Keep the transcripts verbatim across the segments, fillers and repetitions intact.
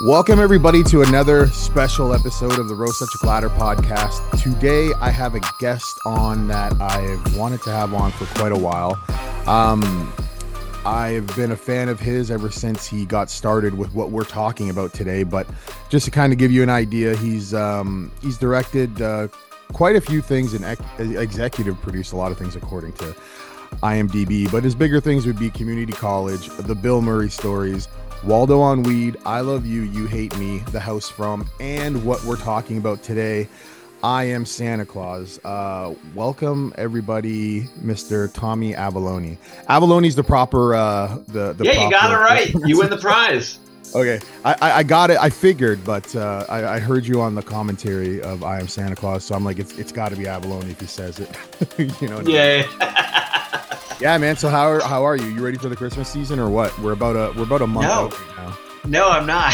Welcome, everybody, to another special episode of the Roast Such a Clatter podcast. Today, I have a guest on that I've wanted to have on for quite a while. Um, I've been a fan of his ever since he got started with what we're talking about today. But just to kind of give you an idea, he's um, he's directed uh, quite a few things and ex- executive produced a lot of things according to I M D B. But his bigger things would be Community College, the Bill Murray Stories, Waldo on Weed, I Love You, You Hate Me, The House From, and what we're talking about today, I Am Santa Claus. Uh, welcome, everybody, Mister Tommy Avalone. Avallone's the proper, uh, the, the yeah, proper, you got it right. You win the prize. Okay, I, I, I got it. I figured, but uh, I, I heard you on the commentary of I Am Santa Claus, so I'm like, it's it's got to be Avalone if he says it. you know what yeah. I mean? Yeah, man. So how are, how are you? You ready for the Christmas season or what? We're about a we're about a month no. out right now. No, I'm not.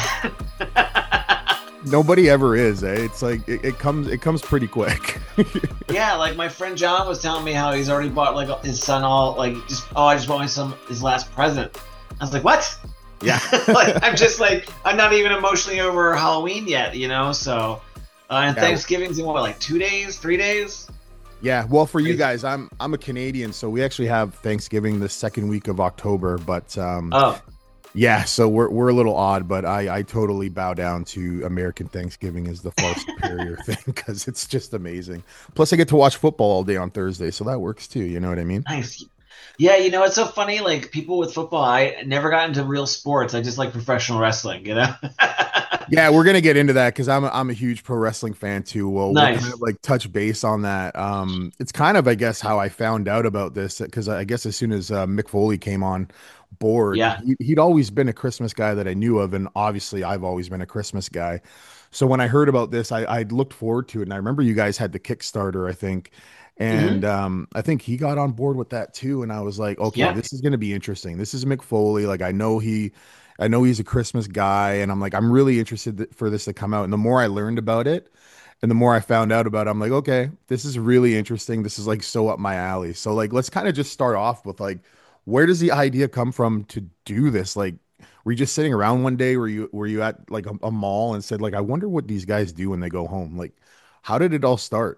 Nobody ever is, eh? It's like it, it comes it comes pretty quick. Yeah, like my friend John was telling me how he's already bought like his son all like just oh I just bought my son his last present. I was like, what? Yeah. Like I'm just like I'm not even emotionally over Halloween yet, you know. So uh, and Yeah. Thanksgiving's in what like two days, three days. Yeah, well, for you guys, I'm I'm a Canadian, so we actually have Thanksgiving the second week of October. But um, Oh, yeah, so we're we're a little odd, but I I totally bow down to American Thanksgiving as the far superior thing because it's just amazing. Plus, I get to watch football all day on Thursday, so that works too. You know what I mean? nice. Yeah, you know it's so funny. Like people with football, I never got into real sports. I just like professional wrestling. You know. Yeah, we're gonna get into that because I'm a, I'm a huge pro wrestling fan too. Well, we'll Nice. kind of like touch base on that. Um, it's kind of I guess how I found out about this because I guess as soon as uh, Mick Foley came on board, Yeah. he, he'd always been a Christmas guy that I knew of, and obviously I've always been a Christmas guy. So when I heard about this, I I looked forward to it, and I remember you guys had the Kickstarter, I think. And hmm um, I think he got on board with that too. And I was like, okay, Yeah. this is going to be interesting. This is Mick Foley. Like, I know he, I know he's a Christmas guy. And I'm like, I'm really interested th- for this to come out. And the more I learned about it and the more I found out about it, I'm like, okay, this is really interesting. This is like so up my alley. So, like, let's kind of just start off with like, where does the idea come from to do this? Like, were you just sitting around one day? Were you, were you at like a, a mall and said, like, I wonder what these guys do when they go home? Like, how did it all start?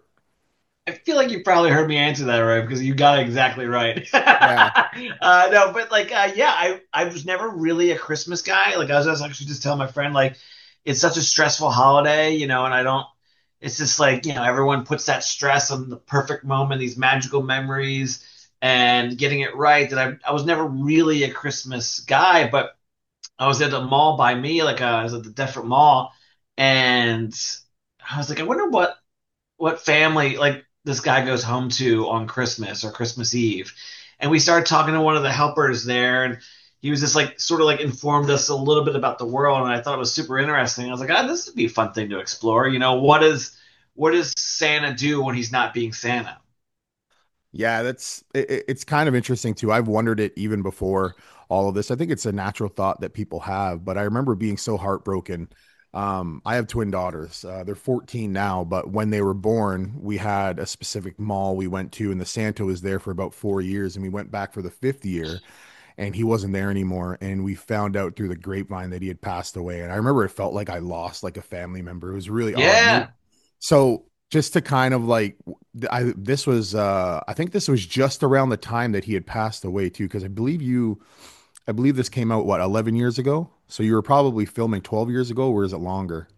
I feel like you probably heard me answer that right because you got it exactly right. Yeah. uh, no, but like, uh, yeah, I I was never really a Christmas guy. Like, I was just actually just telling my friend like, it's such a stressful holiday, you know, and I don't. It's just like you know, everyone puts that stress on the perfect moment, these magical memories, and getting it right. That I I was never really a Christmas guy, but I was at the mall by me, like uh, I was at the Deffert Mall, and I was like, I wonder what what family like this guy goes home to on Christmas or Christmas Eve. And we started talking to one of the helpers there, and he was just like sort of like informed us a little bit about the world, and I thought it was super interesting. I was like, ah, this would be a fun thing to explore. You know, what is what does Santa do when he's not being Santa? Yeah, that's it, it- it's kind of interesting too. I've wondered it even before all of this. I think it's a natural thought that people have, but I remember being so heartbroken. Um, I have twin daughters. Uh, they're fourteen now, but when they were born, we had a specific mall we went to, and the Santa was there for about four years, and we went back for the fifth year, and he wasn't there anymore. And we found out through the grapevine that he had passed away. And I remember it felt like I lost like a family member. It was really odd. Yeah, So just to kind of like, I this was uh I think this was just around the time that he had passed away too, because I believe you, I believe this came out what eleven years ago. So you were probably filming twelve years ago, or is it longer?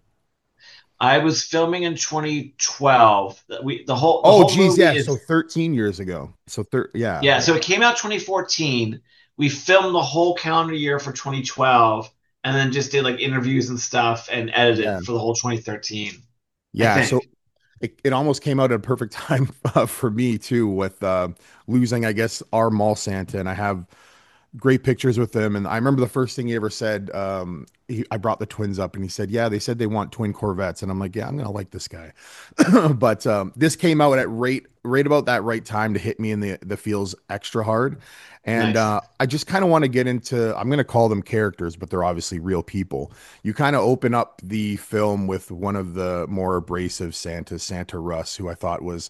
I was filming in twenty twelve. We the whole the Oh, whole geez, movie yeah. So is thirteen years ago. So thir yeah, yeah. So it came out twenty fourteen. We filmed the whole calendar year for twenty twelve, and then just did like interviews and stuff and edited yeah, for the whole twenty thirteen. I yeah. So think. it, it almost came out at a perfect time uh, for me too, with uh, losing, I guess, our mall Santa, and I have great pictures with him. And I remember the first thing he ever said, um, he, I brought the twins up and he said, yeah, they said they want twin Corvettes. And I'm like, yeah, I'm going to like this guy. But um, this came out at right, right about that right time to hit me in the, the feels extra hard. And Nice. uh, I just kind of want to get into, I'm going to call them characters, but they're obviously real people. You kind of open up the film with one of the more abrasive Santas, Santa Russ, who I thought was,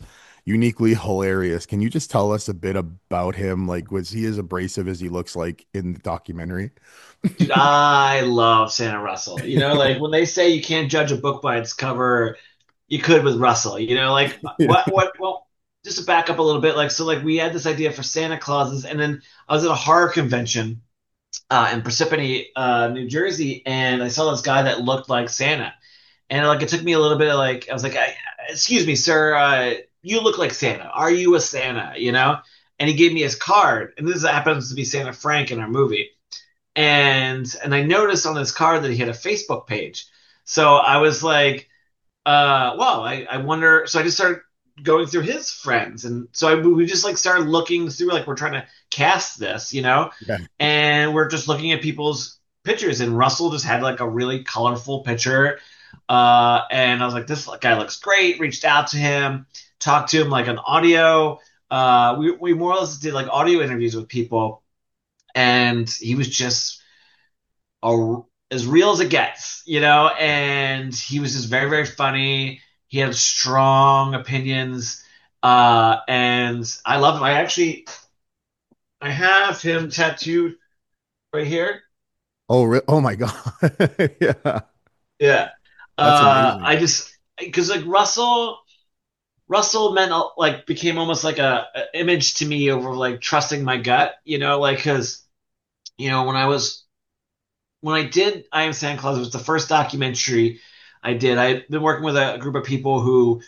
uniquely hilarious. Can you just tell us a bit about him? Like, was he as abrasive as he looks like in the documentary? Dude, I love Santa Russell. You know, like when they say you can't judge a book by its cover, you could with Russell. You know, like Yeah. what what well, just to back up a little bit, like so like we had this idea for Santa Clauses, and then I was at a horror convention uh, in Parsippany, uh, New Jersey, and I saw this guy that looked like Santa. And like it took me a little bit of like I was like, I, "Excuse me, sir, uh, you look like Santa. Are you a Santa?" You know? And he gave me his card, and this happens to be Santa Frank in our movie. And and I noticed on his card that he had a Facebook page. So I was like, uh, well, I, I wonder. So I just started going through his friends, and so I, we just like started looking through, like we're trying to cast this, you know, Yeah. and we're just looking at people's pictures, and Russell just had like a really colorful picture, uh, and I was like, this guy looks great. Reached out to him, talked to him like an audio. Uh, we we more or less did like audio interviews with people, and he was just a, as real as it gets, you know, and he was just very, very funny. He had strong opinions, uh, and I love him. I actually, I have him tattooed right here. Oh, re oh my God. Yeah. Yeah. That's Uh, amazing. I just, because like Russell, Russell meant uh, like became almost like a, a image to me over like trusting my gut, you know, like because you know when I was when I did I Am Santa Claus, it was the first documentary I did. I had been working with a, a group of people who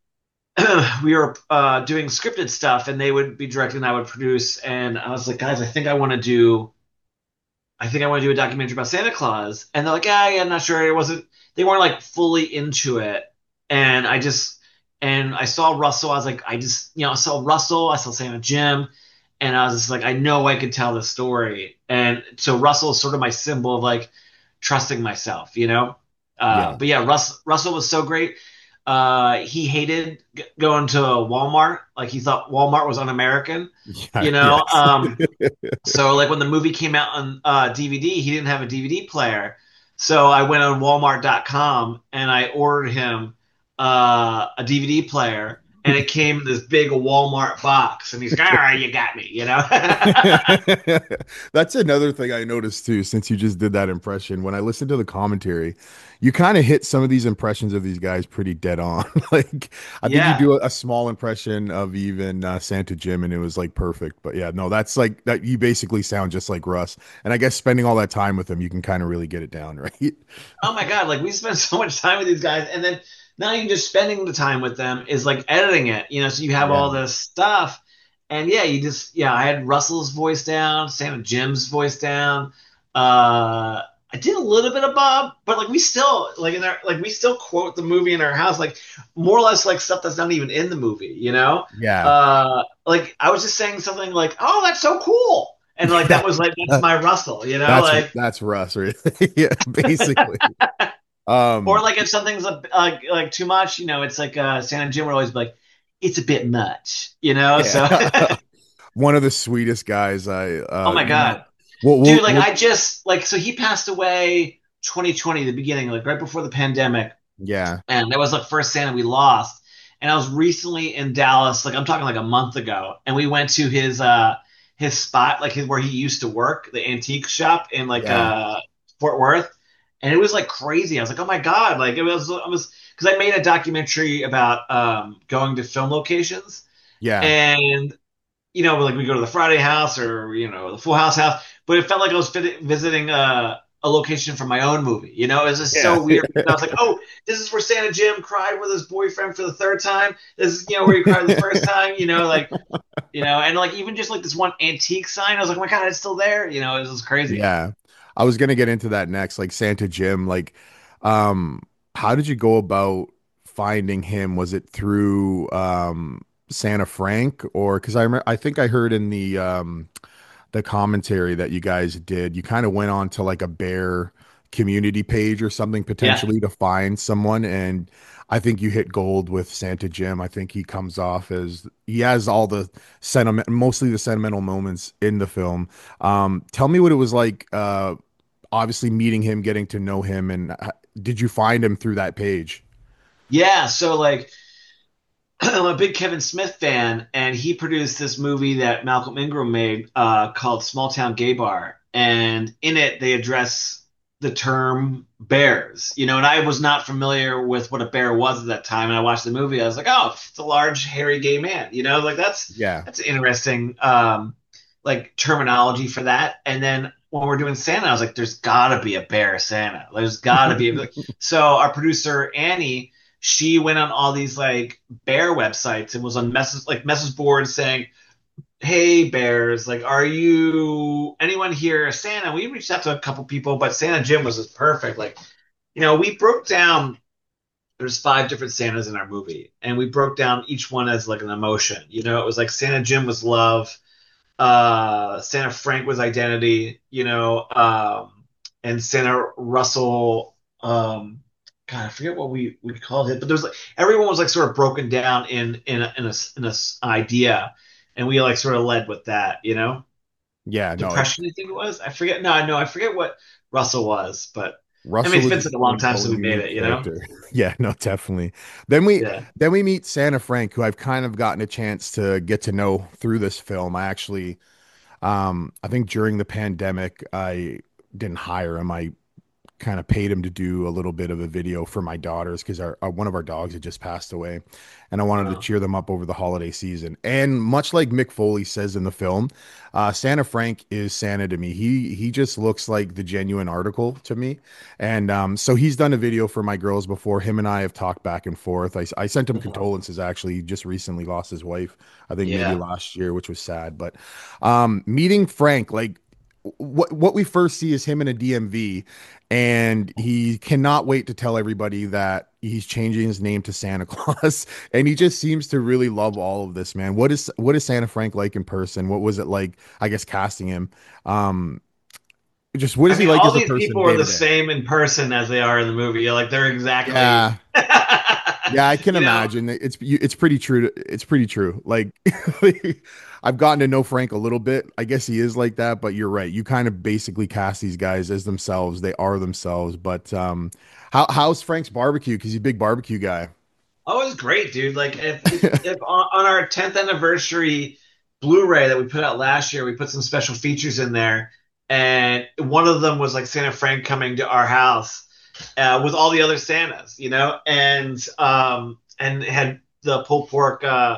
we were uh, doing scripted stuff, and they would be directing, and I would produce. And I was like, guys, I think I want to do I think I want to do a documentary about Santa Claus. And they're like, yeah, yeah, I'm not sure. It wasn't, they weren't like fully into it. And I just, and I saw Russell. I was like, I just, you know, I saw Russell, I saw Santa Jim, and I was just like, I know I could tell the story. And so Russell is sort of my symbol of like trusting myself, you know? Uh, Yeah. but yeah, Russ, Russell was so great. Uh, he hated g- going to Walmart. Like he thought Walmart was un-American, Yeah. you know? Yes. Um, so like when the movie came out on uh, D V D, he didn't have a D V D player. So I went on Walmart dot com and I ordered him uh, a D V D player, and it came in this big Walmart box. And he's like, "All right, you got me," you know. That's another thing I noticed too, since you just did that impression. When I listened to the commentary, you kind of hit some of these impressions of these guys pretty dead on. Like, I think you Yeah. do a, a small impression of even uh, Santa Jim, and it was like perfect. But yeah, no, that's like that. You basically sound just like Russ. And I guess spending all that time with him, you can kind of really get it down, right? Oh my God, like we spend so much time with these guys, and then not even just spending the time with them is like editing it, you know, so you have Yeah. all this stuff. And yeah, you just yeah, I had Russell's voice down, Sam and Jim's voice down. Uh I did a little bit of Bob, but like we still like in our like we still quote the movie in our house, like more or less like stuff that's not even in the movie, you know? Yeah. Uh like I was just saying something like, "Oh, that's so cool." And like that was like that's Yeah. my Russell, you know? That's Like that's Russ, right? Yeah, basically. or Um, like if something's uh, like like too much, you know, it's like uh, Santa Jim would always be like, "It's a bit much," you know. So, yeah. One of the sweetest guys I oh uh my you know, God, we'll, dude, we'll, like we'll I just like so he passed away twenty twenty, the beginning, like right before the pandemic, yeah. and that was the first Santa we lost. And I was recently in Dallas, like I'm talking like a month ago, and we went to his uh his spot, like his, where he used to work, the antique shop in like Yeah. uh Fort Worth, and it was like crazy. I was like, oh my God, like it was, I was because I made a documentary about um going to film locations, Yeah. and you know, like we go to the Friday House or you know the Full House house, but it felt like I was fit- visiting a, a location from my own movie. You know, it was just Yeah. so weird. And I was like, oh, this is where Santa Jim cried with his boyfriend for the third time. This is you know where he cried the first time. You know, like you know, and like even just like this one antique sign, I was like, oh my God, it's still there. You know, it was just crazy. Yeah. I was gonna get into that next, like Santa Jim. Like, um, how did you go about finding him? Was it through um Santa Frank, or because I remember I think I heard in the um the commentary that you guys did, you kind of went on to like a bear community page or something Yeah. potentially to find someone. And I think you hit gold with Santa Jim. I think he comes off as he has all the sentiment, mostly the sentimental moments in the film. Um, tell me what it was like, uh, obviously meeting him, getting to know him, and uh, did you find him through that page? Yeah. So like I'm a big Kevin Smith fan, and he produced this movie that Malcolm Ingram made uh, called Small Town Gay Bar. And in it, they address the term bears, you know, and I was not familiar with what a bear was at that time. And I watched the movie, I was like, oh, it's a large, hairy gay man, you know, like that's Yeah. that's interesting, um, like terminology for that. And then when we're doing Santa, I was like, there's gotta be a bear Santa. There's gotta be. Like, so our producer Annie, she went on all these like bear websites and was on message like message boards saying, "Hey bears, like, are you anyone here Santa?" We reached out to a couple people, but Santa Jim was just perfect. Like, you know, we broke down. There's five different Santas in our movie, and we broke down each one as like an emotion. You know, it was like Santa Jim was love, uh, Santa Frank was identity. You know, um, and Santa Russell. Um, God, I forget what we we called it, but there was like everyone was like sort of broken down in in a, in a in a s- idea, and we like sort of led with that, you know. Yeah, no, it, Depression, I think it was. I forget. No, no, I forget what Russell was, but I mean, Russell it's is been his such a long own, time since own we made unique it, you know. character. Yeah, no, definitely. Then we Yeah. then we meet Santa Frank, who I've kind of gotten a chance to get to know through this film. I actually, um, I think during the pandemic, I didn't hire him. I kind of paid him to do a little bit of a video for my daughters because our, our one of our dogs had just passed away, and I wanted to Uh, cheer them up over the holiday season. And much like Mick Foley says in the film, uh, Santa Frank is Santa to me. He he just looks like the genuine article to me, and um, so he's done a video for my girls before. Him and I have talked back and forth. I, I sent him uh, condolences. Actually, he just recently lost his wife. I think maybe yeah. last year, which was sad. But um, meeting Frank, like what what we first see is him in a D M V, and he cannot wait to tell everybody that he's changing his name to Santa Claus, and he just seems to really love all of this, man. What is what is Santa Frank like in person? What was it like, I guess, casting him? Um, just what I is he mean, like all as a these person people are day to the day? same in person as they are in the movie. Like they're exactly, Yeah. Yeah, I can you know. imagine. It's it's pretty true. To, it's pretty true. Like, I've gotten to know Frank a little bit. I guess he is like that, but you're right. You kind of basically cast these guys as themselves. They are themselves. But um, how how's Frank's barbecue? Because he's a big barbecue guy. Oh, it was great, dude. Like if if, if on, on our tenth anniversary Blu-ray that we put out last year, we put some special features in there, and one of them was like Santa Frank coming to our house uh, with all the other Santas, you know, and um and it had the pulled pork uh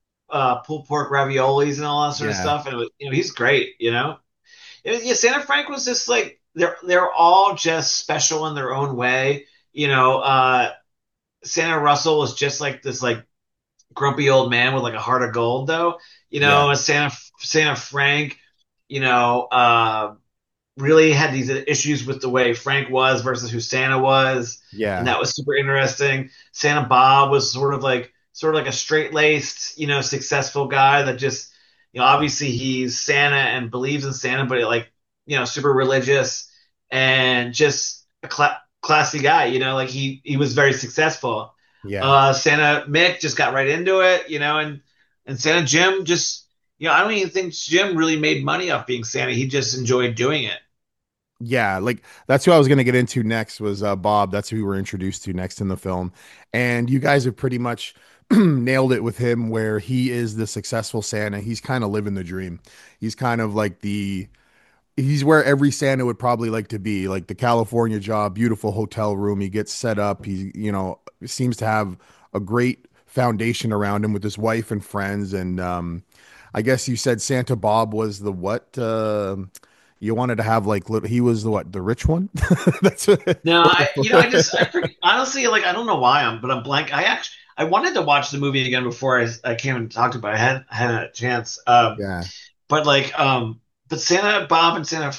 uh pulled pork raviolis and all that sort of Yeah, stuff, and it was, you know, he's great, you know. It- yeah, Santa Frank was just like they're they're all just special in their own way, you know. Uh, Santa Russell was just like this like grumpy old man with like a heart of gold, though. You yeah, know, Santa Santa Frank, you know, uh, really had these issues with the way Frank was versus who Santa was, and yeah, that was super interesting. Santa Bob was sort of like sort of like a straight laced, you know, successful guy that just, you know, obviously he's Santa and believes in Santa, but like, you know, super religious and just a cla classy guy, you know, like he he was very successful. yeah. Uh, Santa Mick just got right into it, you know, and and Santa Jim just, you know, I don't even think Jim really made money off being Santa. He just enjoyed doing it. Yeah, like that's who I was going to get into next was uh, Bob. That's who we were introduced to next in the film. And you guys have pretty much nailed it with him where he is the successful Santa. He's kind of living the dream. He's kind of like the he's where every Santa would probably like to be, like the California job, beautiful hotel room. He gets set up. He, you know, seems to have a great foundation around him with his wife and friends. And um, I guess you said Santa Bob was the what? Uh, you wanted to have like little, he was the what? The rich one? That's what, No, what I, you know, I just, I the, forget, honestly, like, I don't know why I'm, but I'm blank. I actually, I wanted to watch the movie again before I, I came and talked about it. I hadn't had a chance. Um, yeah. but like, um, but Santa Bob and Santa,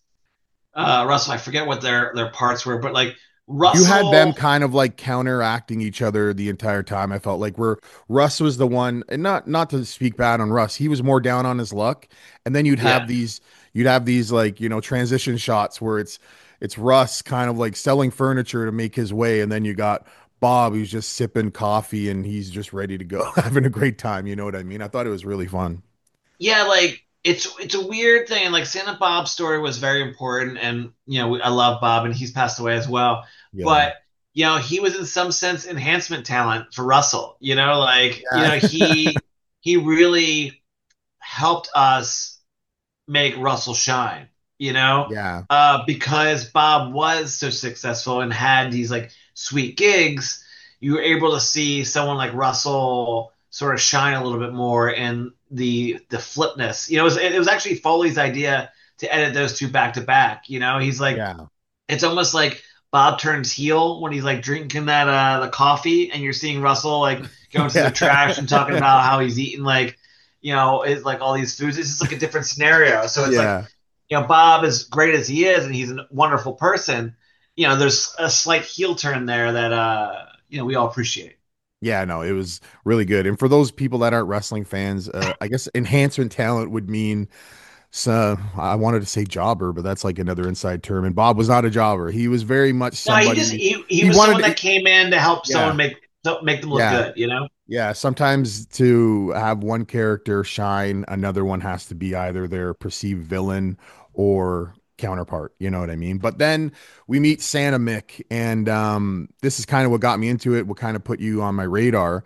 uh, Russell, I forget what their, their parts were, but like You had them Russell, kind of like counteracting each other the entire time. I felt like where Russ was the one, and not not to speak bad on Russ, he was more down on his luck. And then you'd yeah, have these, you'd have these like, you know, transition shots where it's it's Russ kind of like selling furniture to make his way, and then you got Bob who's just sipping coffee and he's just ready to go, having a great time. You know what I mean? I thought it was really fun. yeah, like it's, it's a weird thing. Like Santa Bob's story was very important, and you know, I love Bob, and he's passed away as well. Yeah. But you know, he was in some sense enhancement talent for Russell. You know, like you Yeah. know, he he really helped us make Russell shine. You know, Yeah. uh, because Bob was so successful and had these like sweet gigs, you were able to see someone like Russell sort of shine a little bit more in the the flipness. You know, it was, it was actually Foley's idea to edit those two back to back. You know, he's like Yeah. it's almost like Bob turns heel when he's like drinking that uh the coffee, and you're seeing Russell like going to the trash and talking Yeah. about how he's eating like you know it's like all these foods. It's just like a different scenario. So it's like Yeah. you know Bob, as great as he is, and he's a wonderful person. You know, there's a slight heel turn there that uh you know we all appreciate. Yeah, no, it was really good. And for those people that aren't wrestling fans, uh, I guess enhancement talent would mean, so I wanted to say jobber, but that's like another inside term. And Bob was not a jobber. He was very much No, he just somebody he he he was wanted someone to, that came in to help someone yeah, make make them look yeah. good. You know. Yeah, sometimes to have one character shine, another one has to be either their perceived villain or counterpart. You know what I mean? But then we meet Santa Mick, and um, this is kind of what got me into it, what kind of put you on my radar.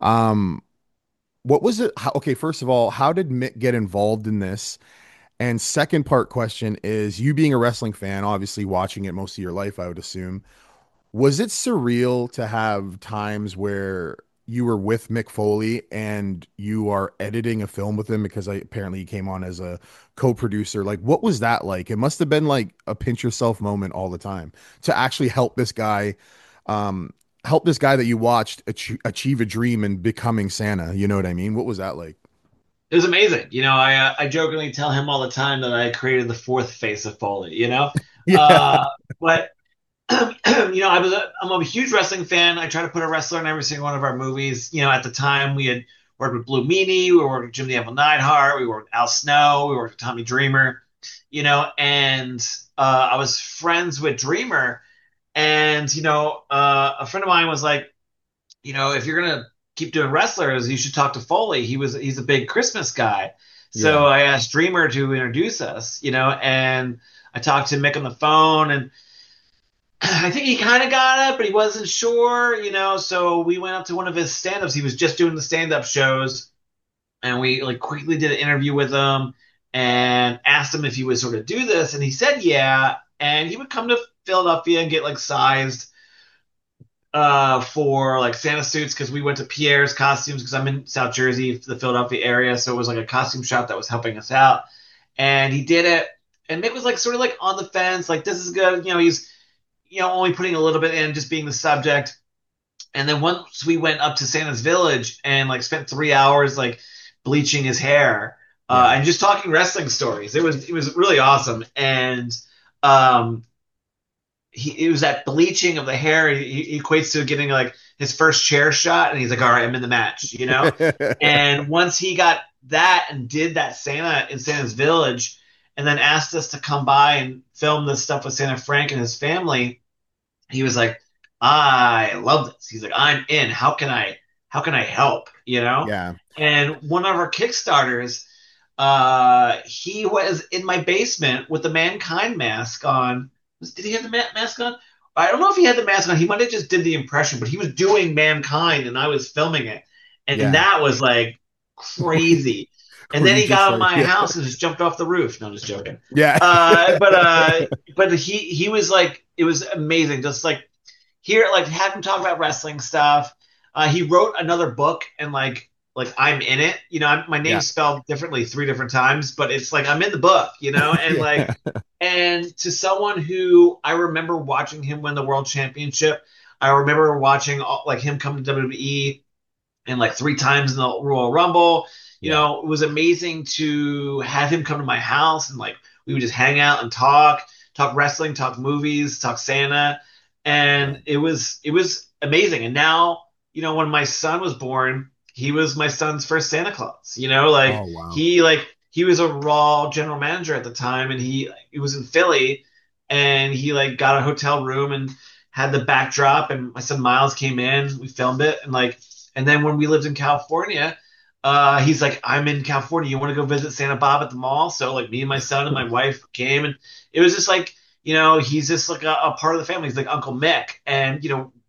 Um, what was it? How, okay, first of all, how did Mick get involved in this? And second part question is, you being a wrestling fan, obviously watching it most of your life, I would assume, was it surreal to have times where you were with Mick Foley and you are editing a film with him because I apparently he came on as a co-producer? Like, what was that like? It must have been like a pinch yourself moment all the time to actually help this guy, um, help this guy that you watched ach- achieve a dream and becoming Santa. You know what I mean? What was that like? It was amazing. You know, I uh, I jokingly tell him all the time that I created the fourth face of Foley. You know, Yeah, uh, but you know, I was a, I'm a huge wrestling fan. I try to put a wrestler in every single one of our movies. You know, at the time we had worked with Blue Meanie, we worked with Jim the Anvil Neidhart, we worked with Al Snow, we worked with Tommy Dreamer. You know, and uh, I was friends with Dreamer, and you know, uh, a friend of mine was like, you know, if you're gonna keep doing wrestlers, you should talk to Foley. He was he's a big Christmas guy. yeah, So I asked Dreamer to introduce us, you know, and I talked to Mick on the phone, and I think he kind of got it, but he wasn't sure, you know. So we went up to one of his stand-ups. He was just doing the stand-up shows, and we like quickly did an interview with him and asked him if he would sort of do this, and he said yeah, and he would come to Philadelphia and get like sized uh, for like Santa suits because we went to Pierre's costumes because I'm in South Jersey, the Philadelphia area, so it was like a costume shop that was helping us out, and he did it. And Mick was like sort of like on the fence, like this is good, you know. He's you know only putting a little bit in, just being the subject. And then once we went up to Santa's Village and like spent three hours like bleaching his hair uh, yeah, and just talking wrestling stories, it was it was really awesome. And um, he it was that bleaching of the hair. He, he equates to getting like his first chair shot, and he's like, "All right, I'm in the match," you know. And once he got that and did that Santa in Santa's Village, and then asked us to come by and film this stuff with Santa Frank and his family, he was like, "I love this." He's like, "I'm in. How can I? How can I help?" You know. yeah. And one of our Kickstarters, uh, he was in my basement with the Mankind mask on. Did he have the ma- mask on? I don't know if he had the mask on. He might have just did the impression, but he was doing Mankind, and I was filming it, and Yeah. that was like crazy. And Were then you he just got out of like, my yeah, house and just jumped off the roof. No, I'm just joking. yeah, Uh, but uh, but he he was like, it was amazing. Just like here, like have him talk about wrestling stuff. Uh, he wrote another book, and like like I'm in it. You know, I'm, my yeah, name's spelled differently three different times, but it's like I'm in the book. You know, and like yeah, and to someone who I remember watching him win the world championship, I remember watching all, like him come to W W E and like three times in the Royal Rumble. You yeah, know, it was amazing to have him come to my house and like we would just hang out and talk, talk wrestling, talk movies, talk Santa, yeah. and it was it was amazing. And now, you know, when my son was born, he was my son's first Santa Claus. You know, like Oh wow. he like he was a Raw general manager at the time, and he he was in Philly, and he like got a hotel room and had the backdrop, and my son Miles came in, we filmed it, and like and then when we lived in California, uh, he's like, I'm in California. You want to go visit Santa Bob at the mall? So like me and my son and my wife came, and it was just like, you know, he's just like a, a part of the family. He's like Uncle Mick, and you know,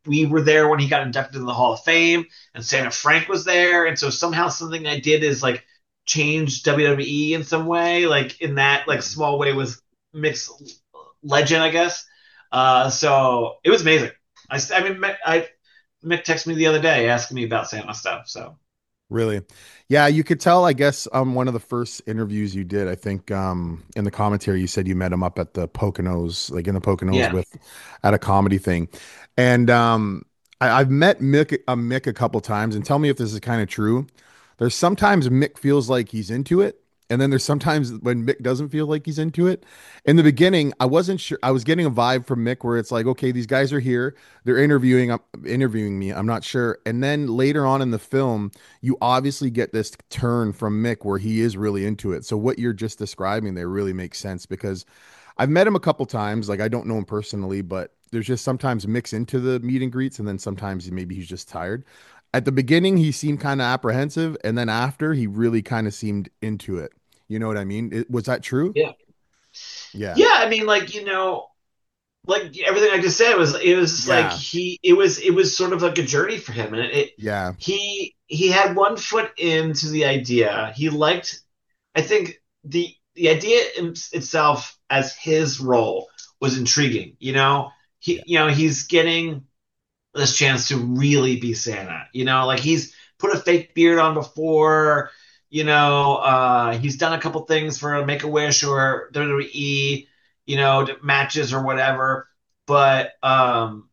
we were there when he got inducted in the Hall of Fame, and Santa Frank was there, and so somehow something I did is like change W W E in some way, like in that like Yeah. small way with Mick's legend, I guess. Uh, so it was amazing. I, I mean, I Mick texted me the other day asking me about Santa stuff. So Really? Yeah, you could tell, I guess, um, one of the first interviews you did, I think, um, in the commentary, you said you met him up at the Poconos, like in the Poconos yeah, with at a comedy thing. And um, I, I've met Mick, uh, Mick a couple times, and tell me if this is kind of true. There's sometimes Mick feels like he's into it, and then there's sometimes when Mick doesn't feel like he's into it. In the beginning, I wasn't sure. I was getting a vibe from Mick where it's like, okay, these guys are here, they're interviewing, uh, interviewing me. I'm not sure. And then later on in the film, you obviously get this turn from Mick where he is really into it. So what you're just describing there really makes sense because I've met him a couple times. Like I don't know him personally, but there's just sometimes Mick's into the meet and greets, and then sometimes maybe he's just tired. At the beginning, he seemed kind of apprehensive, and then after, he really kind of seemed into it. You know what I mean? It, was that true? yeah, Yeah. yeah. I mean, like you know, like everything I just said was it was like Yeah. he it was it was sort of like a journey for him, and it, it Yeah. he he had one foot into the idea. He liked, I think the the idea in, itself as his role was intriguing. You know, he Yeah. you know he's getting this chance to really be Santa. You know, like he's put a fake beard on before. You know, uh, he's done a couple things for Make a Wish or W W E, you know, matches or whatever. But um,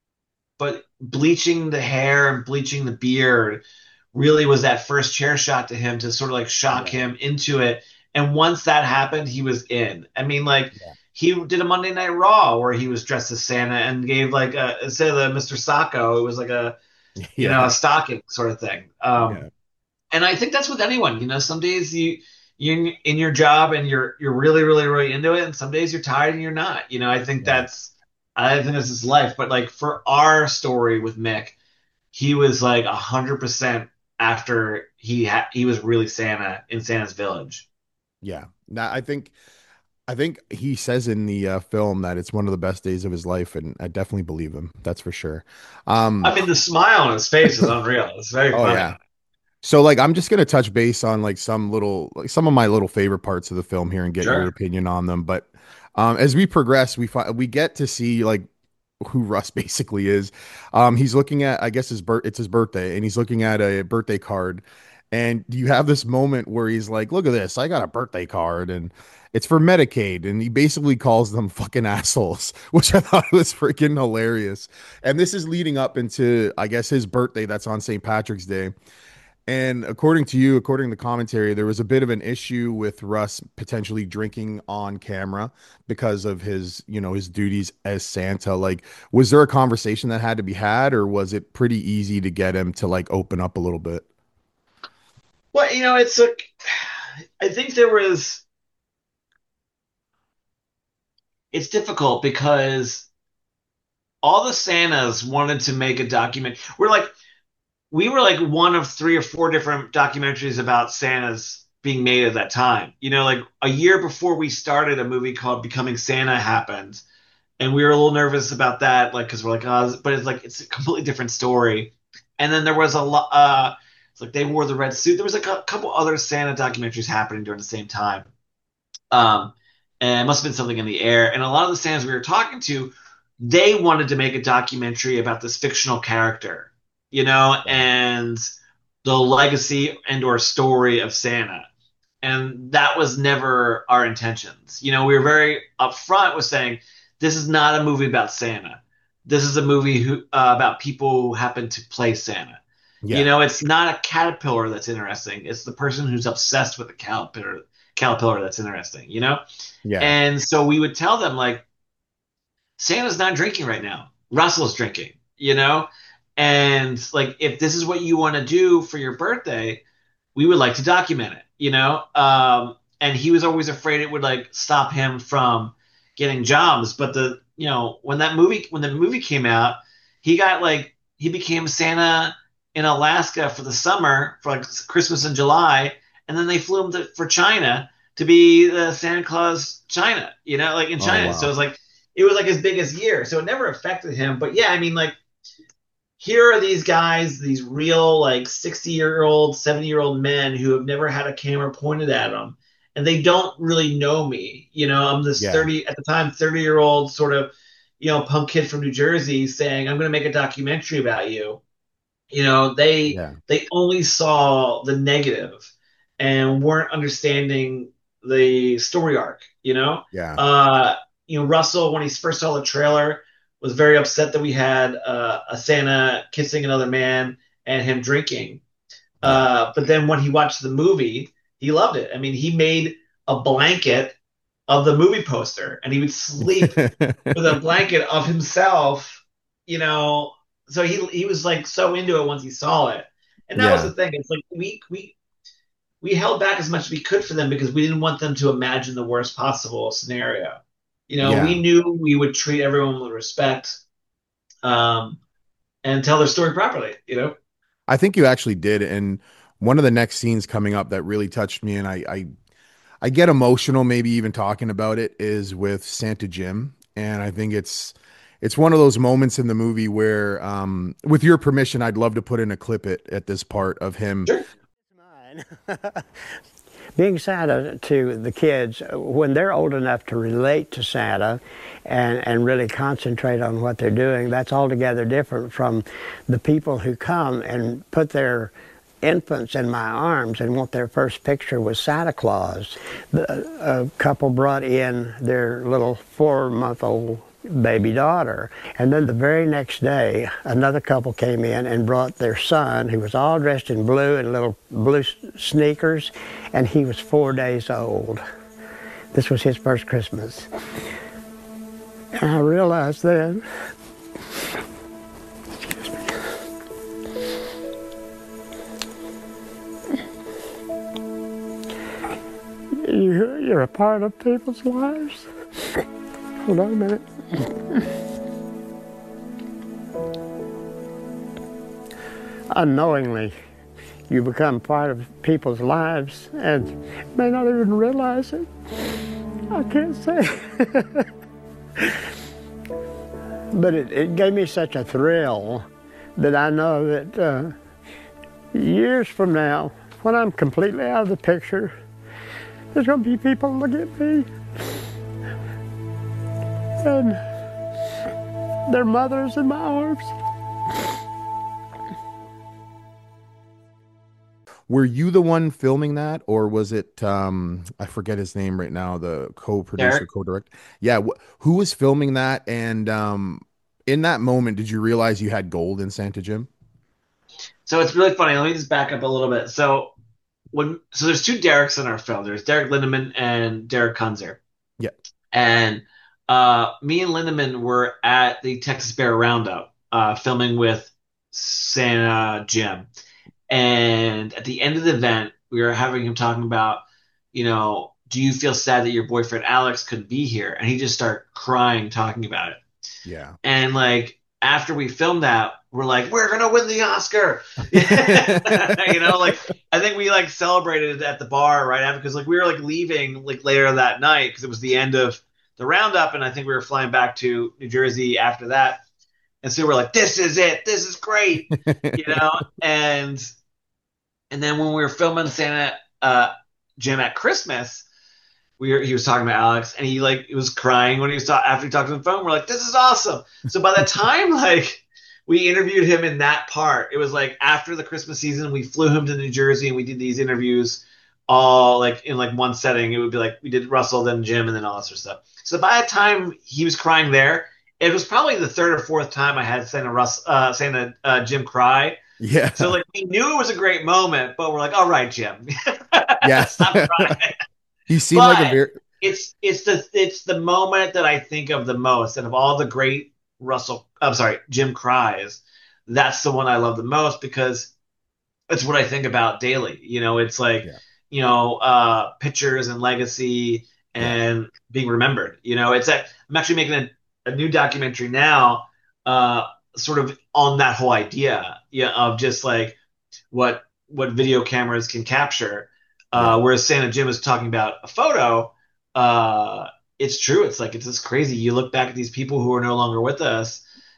but bleaching the hair and bleaching the beard really was that first chair shot to him to sort of like shock Yeah. him into it. And once that happened, he was in. I mean, like Yeah. he did a Monday Night Raw where he was dressed as Santa and gave like a instead of the mister Sacco, it was like a you know a Yeah. stocking sort of thing. Um, Yeah. and I think that's with anyone. You know, some days you you in your job and you're you're really really really into it, and some days you're tired and you're not. You know, I think Yeah. that's I think this is life. But like for our story with Mick, he was like a hundred percent after he had he was really Santa in Santa's Village. Yeah. Now, I think I think he says in the uh, film that it's one of the best days of his life, and I definitely believe him. That's for sure. Um, I mean, the smile on his face is unreal. It's very oh funny. yeah. So like, I'm just gonna touch base on like some little, like some of my little favorite parts of the film here and get your Sure. opinion on them. But um, as we progress, we find we get to see like who Russ basically is. Um, he's looking at, I guess his birth, it's his birthday, and he's looking at a birthday card. And you have this moment where he's like, "Look at this! I got a birthday card, and it's for Medicaid." And he basically calls them fucking assholes, which I thought was freaking hilarious. And this is leading up into, I guess, his birthday. That's on Saint Patrick's Day. And according to you, according to the commentary, there was a bit of an issue with Russ potentially drinking on camera because of his, you know, his duties as Santa. Like, was there a conversation that had to be had, or was it pretty easy to get him to like open up a little bit? Well, you know, it's a. I think there was. It's difficult because all the Santas wanted to make a document. We're like we were like one of three or four different documentaries about Santas being made at that time. You know, like a year before we started, a movie called Becoming Santa happened, and we were a little nervous about that, like because we're like, oh, but it's like it's a completely different story. And then there was a lot. Uh, it's like they wore the red suit. There was like a couple other Santa documentaries happening during the same time. Um, and it must have been something in the air. And a lot of the Santas we were talking to, they wanted to make a documentary about this fictional character, you know, Yeah. and the legacy and or story of Santa. And that was never our intentions. You know, we were very upfront with saying this is not a movie about Santa. This is a movie who, uh, about people who happen to play Santa. You Yeah. know, it's not a caterpillar that's interesting. It's the person who's obsessed with the caterpillar caterpillar that's interesting, you know? Yeah. And so we would tell them like Santa's not drinking right now. Russell's drinking, you know? And like if this is what you want to do for your birthday, we would like to document it, you know? Um, and he was always afraid it would like stop him from getting jobs. But the, you know, when that movie, when the movie came out, he got like, he became Santa in Alaska for the summer for like Christmas in July. And then they flew him to, for China to be the Santa Claus China, you know, like in Oh China. So it wow. was like, it was like his biggest year. So it never affected him. But yeah, I mean, like, here are these guys, these real like sixty year old, seventy year old men who have never had a camera pointed at them. And they don't really know me. You know, I'm this Yeah. thirty, at the time, thirty year old sort of, you know, punk kid from New Jersey saying, I'm going to make a documentary about you. You know, they, Yeah. they only saw the negative and weren't understanding the story arc, you know? Yeah. Uh, you know, Russell, when he first saw the trailer, was very upset that we had uh, a Santa kissing another man and him drinking. Yeah. Uh, but then when he watched the movie, he loved it. I mean, he made a blanket of the movie poster, and he would sleep with a blanket of himself. You know, so he he was like so into it once he saw it, and that was Yeah. the thing. It's like we we we held back as much as we could for them because we didn't want them to imagine the worst possible scenario. You know, Yeah. we knew we would treat everyone with respect, um, and tell their story properly. You know. I think you actually did. And one of the next scenes coming up that really touched me, and I, I, I get emotional, maybe even talking about it, is with Santa Jim. And I think it's, it's one of those moments in the movie where, um, with your permission, I'd love to put in a clip it at this part of him. Sure. Being Santa to the kids, when they're old enough to relate to Santa and, and really concentrate on what they're doing, that's altogether different from the people who come and put their infants in my arms and want their first picture with Santa Claus. The, a couple brought in their little four-month-old baby daughter. And then the very next day, another couple came in and brought their son, who was all dressed in blue and little blue sneakers, and he was four days old. This was his first Christmas. And I realized then, excuse me, you, you're a part of people's lives. Hold on a minute. Unknowingly, you become part of people's lives and may not even realize it. I can't say. But it, it gave me such a thrill that I know that uh, years from now, when I'm completely out of the picture, there's going to be people look at me and their mothers in my arms. Were you the one filming that, or was it, um, I forget his name right now, the co-producer, Derek? co-director? Yeah. Wh who was filming that? And, um, in that moment, did you realize you had gold in Santa Jim? So it's really funny. Let me just back up a little bit. So when so there's two Derek's in our film. There's Derek Lindemann and Derek Kunzer. Yeah. And uh, me and Lindemann were at the Texas Bear Roundup uh, filming with Santa Jim. And at the end of the event, we were having him talking about, you know, do you feel sad that your boyfriend Alex couldn't be here? And he just started crying talking about it. Yeah. And like after we filmed that, we're like, we're gonna win the Oscar. You know, like I think we like celebrated at the bar right after because like we were like leaving like later that night because it was the end of the roundup, and I think we were flying back to New Jersey after that. And so we're like, this is it, this is great, you know. And and then when we were filming Santa uh, Jim at Christmas, we were, he was talking to Alex, and he like he was crying when he was ta- after he talked on the phone. We're like, this is awesome. So by the time like we interviewed him in that part, it was like after the Christmas season, we flew him to New Jersey and we did these interviews all like in like one setting. It would be like we did Russell, then Jim, and then all that sort of stuff. So by the time he was crying there, it was probably the third or fourth time I had Santa Russ, uh, Santa uh, Jim cry. Yeah. So like we knew it was a great moment, but we're like, all right, Jim, Yeah. stop crying. He seemed But like a very, it's it's the it's the moment that I think of the most, and of all the great Russell, I'm sorry, Jim cries. That's the one I love the most because it's what I think about daily. You know, it's like yeah. you know, uh, pictures and legacy Yeah. and being remembered. You know, it's a, I'm actually making a, a new documentary now, uh, sort of on that whole idea, yeah, of just like what what video cameras can capture. Yeah. Uh, whereas Santa Jim is talking about a photo, uh, it's true. It's like it's just crazy. You look back at these people who are no longer with us,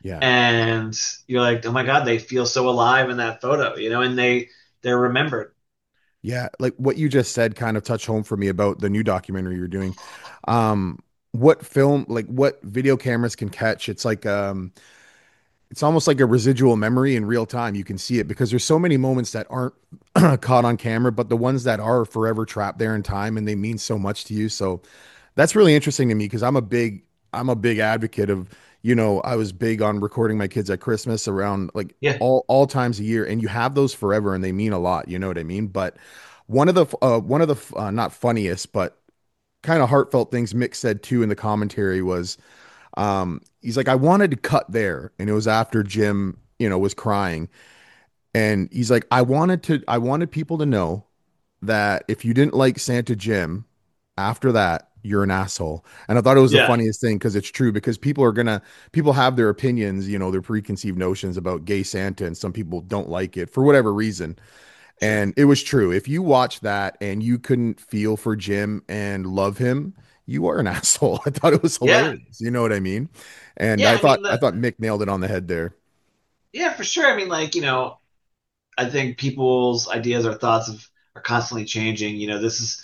Yeah. and you're like, oh my God, they feel so alive in that photo, you know, and they they're remembered. Yeah, like what you just said kind of touched home for me about the new documentary you're doing. Um, what film, like what video cameras can catch? It's like um it's almost like a residual memory in real time. You can see it because there's so many moments that aren't caught on camera, but the ones that are forever trapped there in time and they mean so much to you. So that's really interesting to me because I'm a big I'm a big advocate of, you know, I was big on recording my kids at Christmas around like Yeah, all all times a year, and you have those forever and they mean a lot, you know what I mean? But one of the uh, one of the uh, not funniest but kind of heartfelt things Mick said too in the commentary was um he's like, I wanted to cut there, and it was after Jim, you know, was crying, and he's like, I wanted to I wanted people to know that if you didn't like Santa Jim, after that, you're an asshole. And I thought it was the yeah, funniest thing because it's true, because people are gonna people have their opinions, you know, their preconceived notions about gay Santa, and some people don't like it for whatever reason. sure. And it was true. If you watch that and you couldn't feel for Jim and love him, you are an asshole. I thought it was Yeah, hilarious. You know what I mean? And yeah. I I mean, thought I the, thought Mick nailed it on the head there. yeah, for sure. I mean, like, you know, I think people's ideas or thoughts of, are constantly changing. You know, this is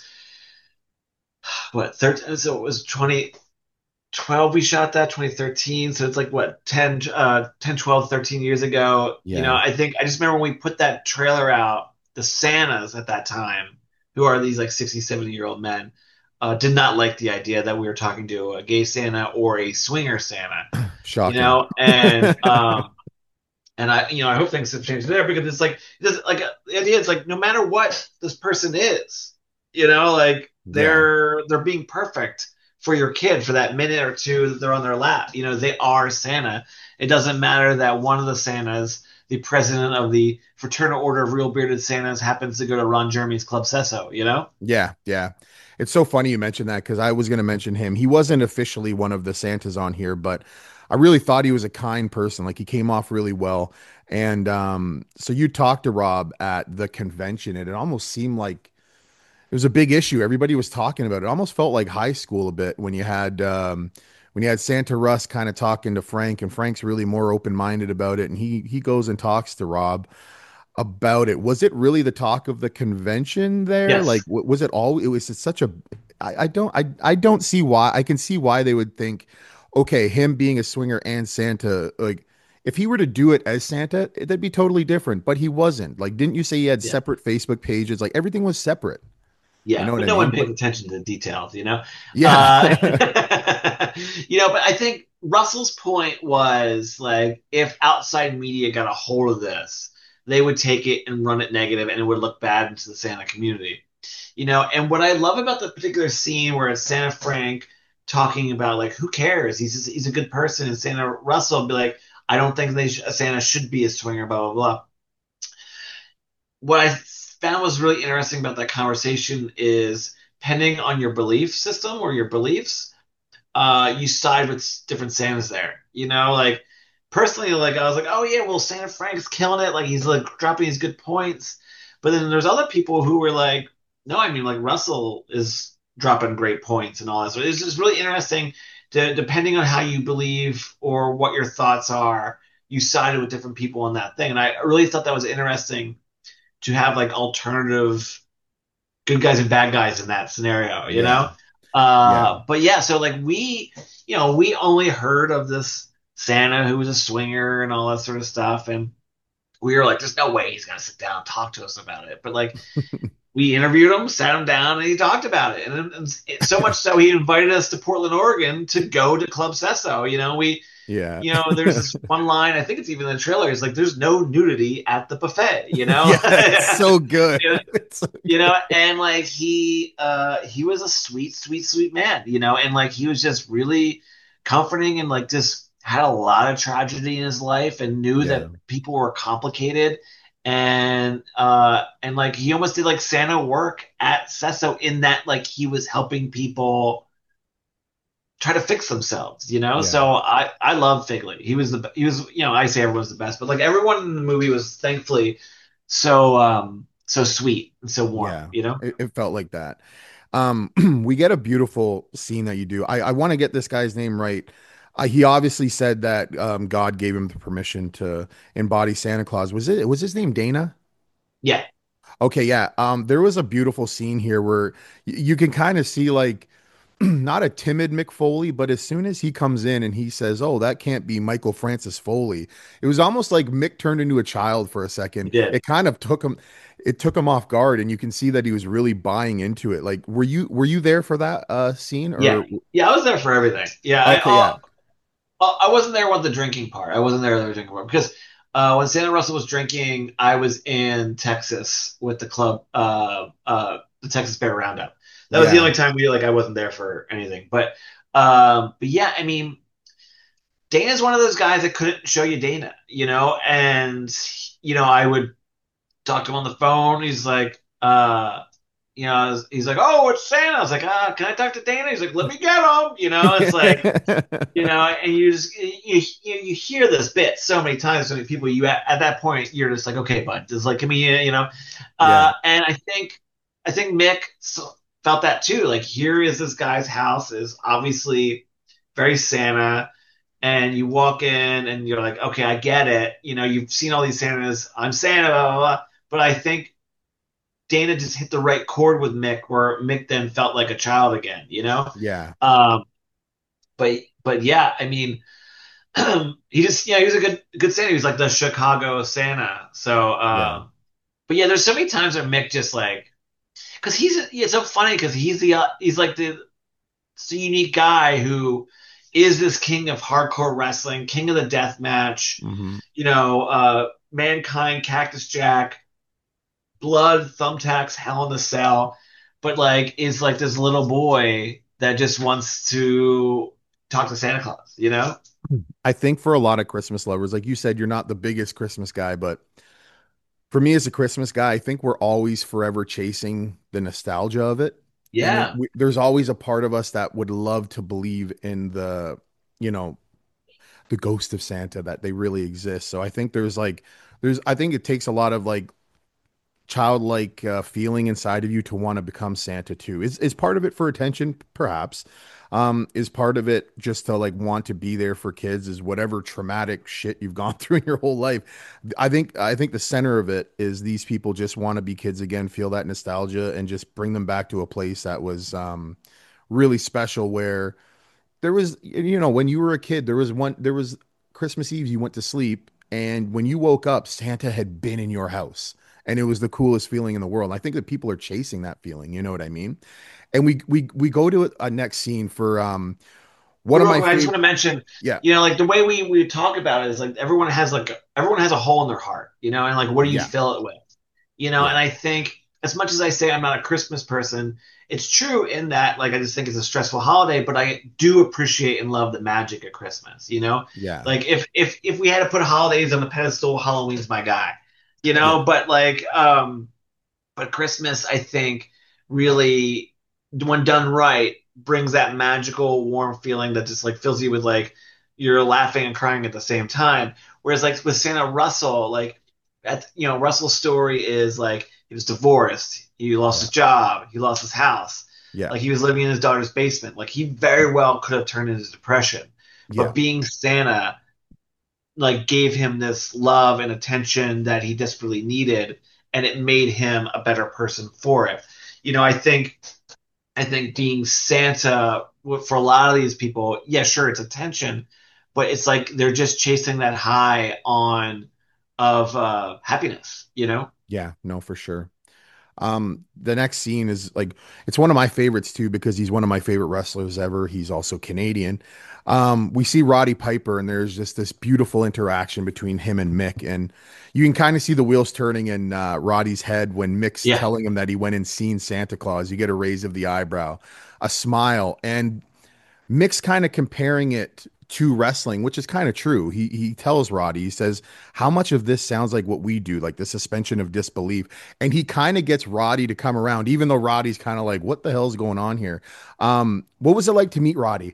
what thirteen. So it was twenty twelve we shot that, twenty thirteen, so it's like what ten uh ten twelve thirteen years ago. You know, Yeah. I think I just remember when we put that trailer out, the Santas at that time, who are these like sixty seventy year old men, uh did not like the idea that we were talking to a gay Santa or a swinger Santa, you Shocking. know. And um and I, you know, I hope things have changed there, because it's like, it's like uh, the idea is like, no matter what this person is, you know, like Yeah. they're they're being perfect for your kid for that minute or two that they're on their lap. You know, they are Santa. It doesn't matter that one of the Santas, the president of the Fraternal Order of Real Bearded Santas, happens to go to Ron Jeremy's Club Sesso. You know? Yeah, yeah. It's so funny you mentioned that because I was going to mention him. He wasn't officially one of the Santas on here, but I really thought he was a kind person. Like he came off really well. And um, so you talked to Rob at the convention, and it almost seemed like it was a big issue. Everybody was talking about it. It almost felt like high school a bit when you had um, when you had Santa Russ kind of talking to Frank, and Frank's really more open-minded about it, and he he goes and talks to Rob about it. Was it really the talk of the convention there? Like, Yes. w was it all? It was such a. I, I don't. I I don't see why. I can see why they would think, okay, him being a swinger and Santa, like. If he were to do it as Santa, that'd be totally different. But he wasn't. Like, didn't you say he had Yeah. separate Facebook pages? Like, everything was separate. You Yeah, know what but I no one mean? pays But attention to the details, you know. yeah, Uh, you know, but I think Russell's point was like, if outside media got a hold of this, they would take it and run it negative, and it would look bad into the Santa community. You know, and what I love about the particular scene where it's Santa Frank talking about like, who cares? He's just, he's a good person, and Santa Russell be like, I don't think they sh- Santa should be a swinger, blah blah blah. What I found was really interesting about that conversation is, depending on your belief system or your beliefs, uh, you side with different Santas there. You know, like personally, like I was like, oh yeah, well Santa Frank's killing it, like he's like dropping his good points. But then there's other people who were like, no, I mean like Russell is dropping great points and all that. So it's just really interesting to, depending on how you believe or what your thoughts are, you sided with different people on that thing. And I really thought that was interesting to have like alternative good guys and bad guys in that scenario, you yeah, know? yeah, Uh, but yeah, so like we, you know, we only heard of this Santa who was a swinger and all that sort of stuff. And we were like, there's no way he's going to sit down and talk to us about it. But like, we interviewed him, sat him down, and he talked about it. And, and so much so, he invited us to Portland, Oregon to go to Club Sesso. You know, we, yeah, you know, there's this one line, I think it's even in the trailer, it's like, there's no nudity at the buffet, you know? yeah. It's so good. You know, It's so you know, good. and like he uh he was a sweet, sweet, sweet man, you know, and like he was just really comforting, and like just had a lot of tragedy in his life, and knew Yeah, that people were complicated, and uh and like he almost did like Santa work at Sesso, in that like he was helping people try to fix themselves, you know. yeah, So I I love Figley. He was the he was, you know, I say everyone's the best, but like everyone in the movie was thankfully so um so sweet and so warm, yeah. you know. It, it felt like that. Um, we get a beautiful scene that you do. I, I want to get this guy's name right. Uh, he obviously said that um, God gave him the permission to embody Santa Claus. Was it? Was his name Dana? Yeah, Okay, yeah. Um, there was a beautiful scene here where y- you can kind of see like not a timid Mick Foley, but as soon as he comes in and he says, "Oh, that can't be Michael Francis Foley," it was almost like Mick turned into a child for a he second. did. It kind of took him, it took him off guard, and you can see that he was really buying into it. Like, were you were you there for that uh scene Yeah, or? yeah, I was there for everything. Yeah, I Okay, yeah, uh, uh, I wasn't there with the drinking part. I wasn't there with the drinking part because uh, when Santa Russell was drinking, I was in Texas with the club, uh, uh, the Texas Bear Roundup. That was the yeah, only time we like I wasn't there for anything. But um, but yeah, I mean, Dana's one of those guys that couldn't show you Dana, you know, and you know I would talk to him on the phone. He's like, uh, you know, he's like, oh, it's Santa. I was like, ah, can I talk to Dana? He's like, let me get him. You know, it's like, you know, and you just you you, you hear this bit so many times. So many people, you at, at that point, you're just like, okay, bud, just like give me, you know, yeah, uh, and I think I think Mick felt that too. Like, here is this guy's house is obviously very Santa, and you walk in and you're like, okay, I get it. You know, you've seen all these Santas. I'm Santa, blah blah blah. But I think Dana just hit the right chord with Mick, where Mick then felt like a child again. You know, yeah, um, but but yeah, I mean, he just yeah, he was a good good Santa. He was like the Chicago Santa. So, yeah. um, but yeah, there's so many times where Mick just like, because he's it's so funny because he's the uh, he's like the, it's the unique guy who is this king of hardcore wrestling, king of the death match, Hmm. you know, uh, Mankind, Cactus Jack, Blood, Thumbtacks, Hell in the Cell, but like is like this little boy that just wants to talk to Santa Claus, you know? I think for a lot of Christmas lovers, like you said, you're not the biggest Christmas guy, but for me as a Christmas guy, I think we're always forever chasing the nostalgia of it. And it, Yeah. we, there's always a part of us that would love to believe in the, you know, the ghost of Santa, that they really exist. So I think there's like, there's, I think it takes a lot of like childlike uh, feeling inside of you to want to become Santa too. Is is part of it for attention, perhaps. Um, is part of it just to like want to be there for kids, is whatever traumatic shit you've gone through in your whole life. I think I think the center of it is these people just want to be kids again, feel that nostalgia, and just bring them back to a place that was um, really special, where there was, you know, when you were a kid, there was one, there was Christmas Eve, you went to sleep, and when you woke up, Santa had been in your house, and it was the coolest feeling in the world. I think that people are chasing that feeling. You know what I mean? And we we we go to a next scene for um one of Real my quick, I just want favorite. to mention, Yeah, you know, like the way we we talk about it is like everyone has like everyone has a hole in their heart, you know, and like what do you yeah, fill it with? You know, yeah, and I think as much as I say I'm not a Christmas person, it's true in that like I just think it's a stressful holiday, but I do appreciate and love the magic of Christmas, you know? yeah, Like if if if we had to put holidays on the pedestal, Halloween's my guy. You yeah, know, but like um but Christmas, I think, really, when done right, brings that magical, warm feeling that just like fills you with like you're laughing and crying at the same time. Whereas like with Santa Russell, like at you know Russell's story is like he was divorced, he lost yeah, his job, he lost his house, yeah, like he was living in his daughter's basement. Like he very well could have turned into depression, yeah, but being Santa like gave him this love and attention that he desperately needed, and it made him a better person for it. You know, I think I think being Santa for a lot of these people, yeah, sure, it's attention, but it's like they're just chasing that high on of uh, happiness. You know? yeah. No, for sure. Um, the next scene is like, it's one of my favorites too, because he's one of my favorite wrestlers ever. He's also Canadian. Um, we see Roddy Piper, and there's just this beautiful interaction between him and Mick, and you can kind of see the wheels turning in uh, Roddy's head when Mick's Yeah. telling him that he went and seen Santa Claus. You get a raise of the eyebrow, a smile, and Mick's kind of comparing it to wrestling, which is kind of true. He he tells Roddy, he says, "How much of this sounds like what we do, like the suspension of disbelief?" And he kind of gets Roddy to come around, even though Roddy's kind of like, "What the hell's going on here?" Um, what was it like to meet Roddy?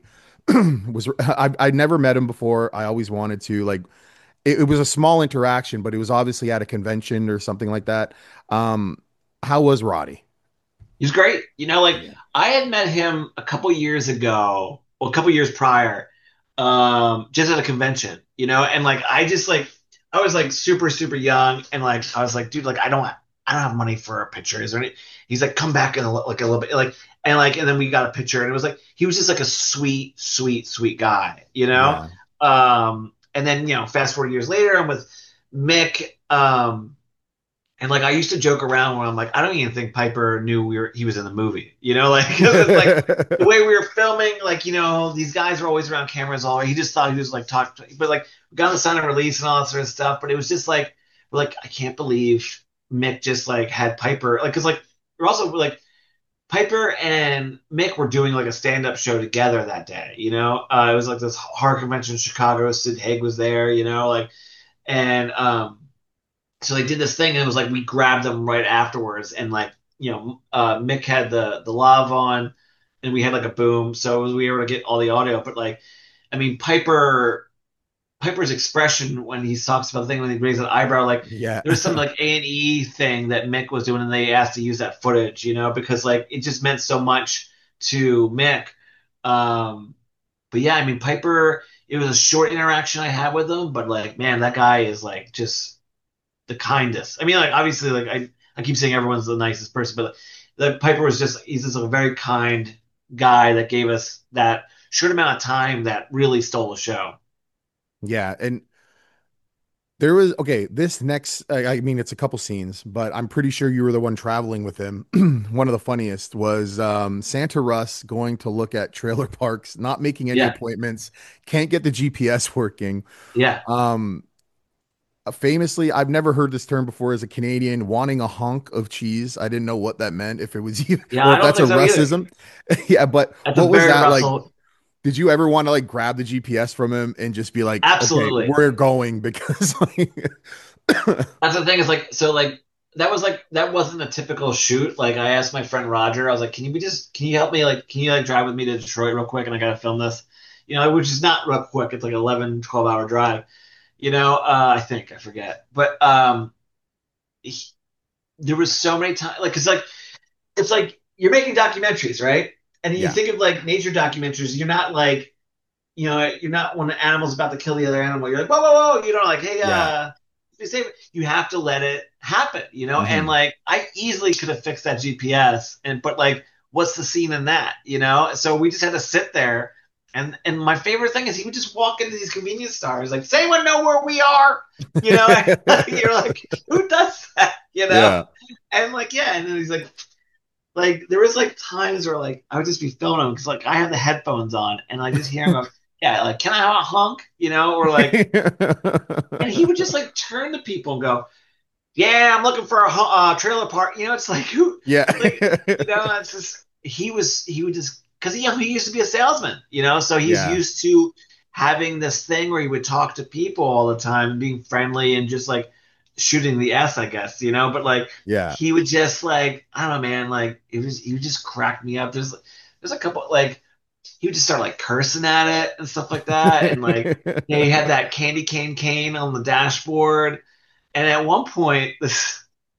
was I I never met him before. I always wanted to. Like, it, it was a small interaction, but it was obviously at a convention or something like that. Um, how was Roddy? He's great. You know, like Yeah. I had met him a couple years ago, well, a couple years prior, um, just at a convention, you know, and like I just like I was like super super young, and like I was like, dude, like I don't I don't have money for a picture. Is there any? He's like, come back in a, li- like a little bit, like and like and then we got a picture, and it was like he was just like a sweet sweet sweet guy, you know. Yeah. Um, and then you know, fast forward years later, I'm with Mick. Um, and like I used to joke around when I'm like, I don't even think Piper knew we were he was in the movie, you know, like 'cause it's like the way we were filming, like you know, these guys were always around cameras all. He just thought he was like talk, but like we got on the sign and release and all that sort of stuff. But it was just like, we're like, I can't believe Mick just like had Piper, like, cause like we're also like Piper and Mick were doing like a stand up show together that day, you know. Uh, it was like this horror convention in Chicago. Sid Haig was there, you know, like and um so they did this thing and it was like we grabbed them right afterwards and like you know uh Mick had the the lav on and we had like a boom so we were able to get all the audio but like I mean Piper Piper's expression when he talks about the thing when he raises an eyebrow like Yeah. there was some like A and E thing that Mick was doing and they asked to use that footage you know because like it just meant so much to Mick um but yeah I mean Piper it was a short interaction I had with him but like man that guy is like just the kindest. I mean, like obviously, like I, I keep saying everyone's the nicest person, but the Piper was just he's just a very kind guy that gave us that short amount of time that really stole the show. Yeah. And there was, okay, this next, I I mean, it's a couple scenes, but I'm pretty sure you were the one traveling with him. One of the funniest was um, Santa Russ going to look at trailer parks, not making any Yeah, appointments, can't get the G P S working. yeah, Um, famously, I've never heard this term before as a Canadian, wanting a hunk of cheese. I didn't know what that meant, if it was even, yeah. or I if don't that's a think so either. Russism. Yeah, but That's a what was very that like? Russell. Did you ever want to like grab the G P S from him and just be like, okay, Absolutely. we're going because like, That's the thing is like so like that was like that wasn't a typical shoot. Like I asked my friend Roger, I was like, can you be just can you help me like can you like drive with me to Detroit real quick and I gotta film this, you know, which is not real quick. It's like eleven, twelve hour drive. You know, uh, I think I forget, but um, he, there was so many times, like, cause like it's like you're making documentaries, right? And you yeah, think of like nature documentaries, you're not like, you know, you're not when an animal's about to kill the other animal. You're like, whoa, whoa, whoa, you know, like, hey, yeah, uh, be safe. You have to let it happen, you know. And hmm like, I easily could have fixed that G P S, and but like, what's the scene in that, you know? So we just had to sit there. And and my favorite thing is he would just walk into these convenience stores, like, does anyone know where we are? You know, you're like, who does that? You know? yeah, And like, yeah, and then he's like, like there was like times where like I would just be filming him because like I have the headphones on and I just hear him go, yeah, like can I have a hunk, you know, or like, and he would just like turn to people and go, yeah, I'm looking for a hu- uh, trailer park, you know, it's like who, yeah, like you know, it's just he was he would just because he he used to be a salesman, you know, so he's yeah, used to having this thing where he would talk to people all the time and being friendly and just like shooting the S, I guess, you know, but like yeah. he would just like I don't know, man, like it was he would just crack me up. There's there's a couple like he would just start like cursing at it and stuff like that, and like you know, he had that candy cane cane on the dashboard, and at one point this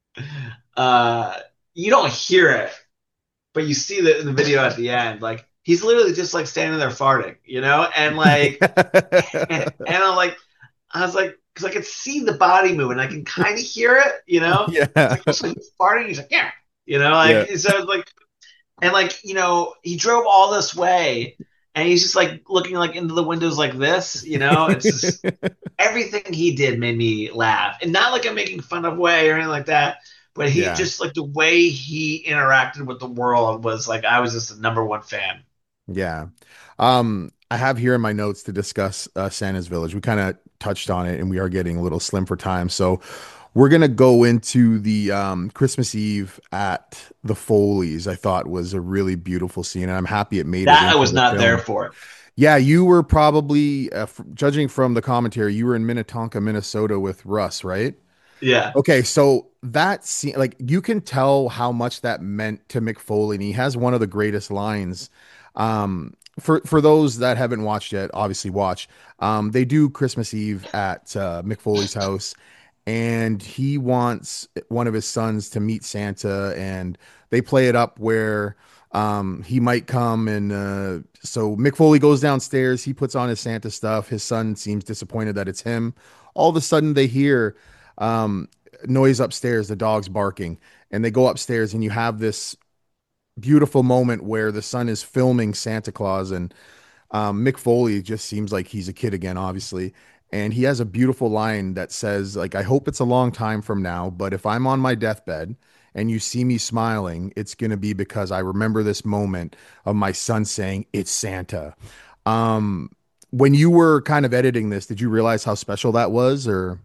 uh you don't hear it, but you see that in the video at the end, like he's literally just like standing there farting, you know, and like and, and I'm like I was like, because I could see the body moving, I can kind of hear it, you know. It's Yeah, like, so he's farting. He's like, yeah, you know, yeah, like so it's like, and like you know, he drove all this way, and he's just like looking like into the windows like this, you know. It's just everything he did made me laugh, and not like I'm making fun of way or anything like that, but he yeah, just like the way he interacted with the world was like I was just a number one fan. yeah. Um, I have here in my notes to discuss uh, Santa's Village. We kind of touched on it, and we are getting a little slim for time, so we're gonna go into the um, Christmas Eve at the Foley's. I thought was a really beautiful scene, and I'm happy it made it That I into was the not there film. for. Yeah, you were probably, uh, f judging from the commentary, you were in Minnetonka, Minnesota with Russ, right? Yeah, Okay, so that scene, like you can tell how much that meant to Mick Foley, and he has one of the greatest lines. Um, for for those that haven't watched yet, obviously watch. Um, they do Christmas Eve at uh, Mick Foley's house, and he wants one of his sons to meet Santa, and they play it up where Um, he might come and uh, so Mick Foley goes downstairs. He puts on his Santa stuff. His son seems disappointed that it's him. All of a sudden, they hear um, noise upstairs. The dog's barking, and they go upstairs, and you have this beautiful moment where the son is filming Santa Claus, and um, Mick Foley just seems like he's a kid again, obviously. And he has a beautiful line that says, like, I hope it's a long time from now, but if I'm on my deathbed and you see me smiling, it's going to be because I remember this moment of my son saying, it's Santa. Um, when you were kind of editing this, did you realize how special that was? Or,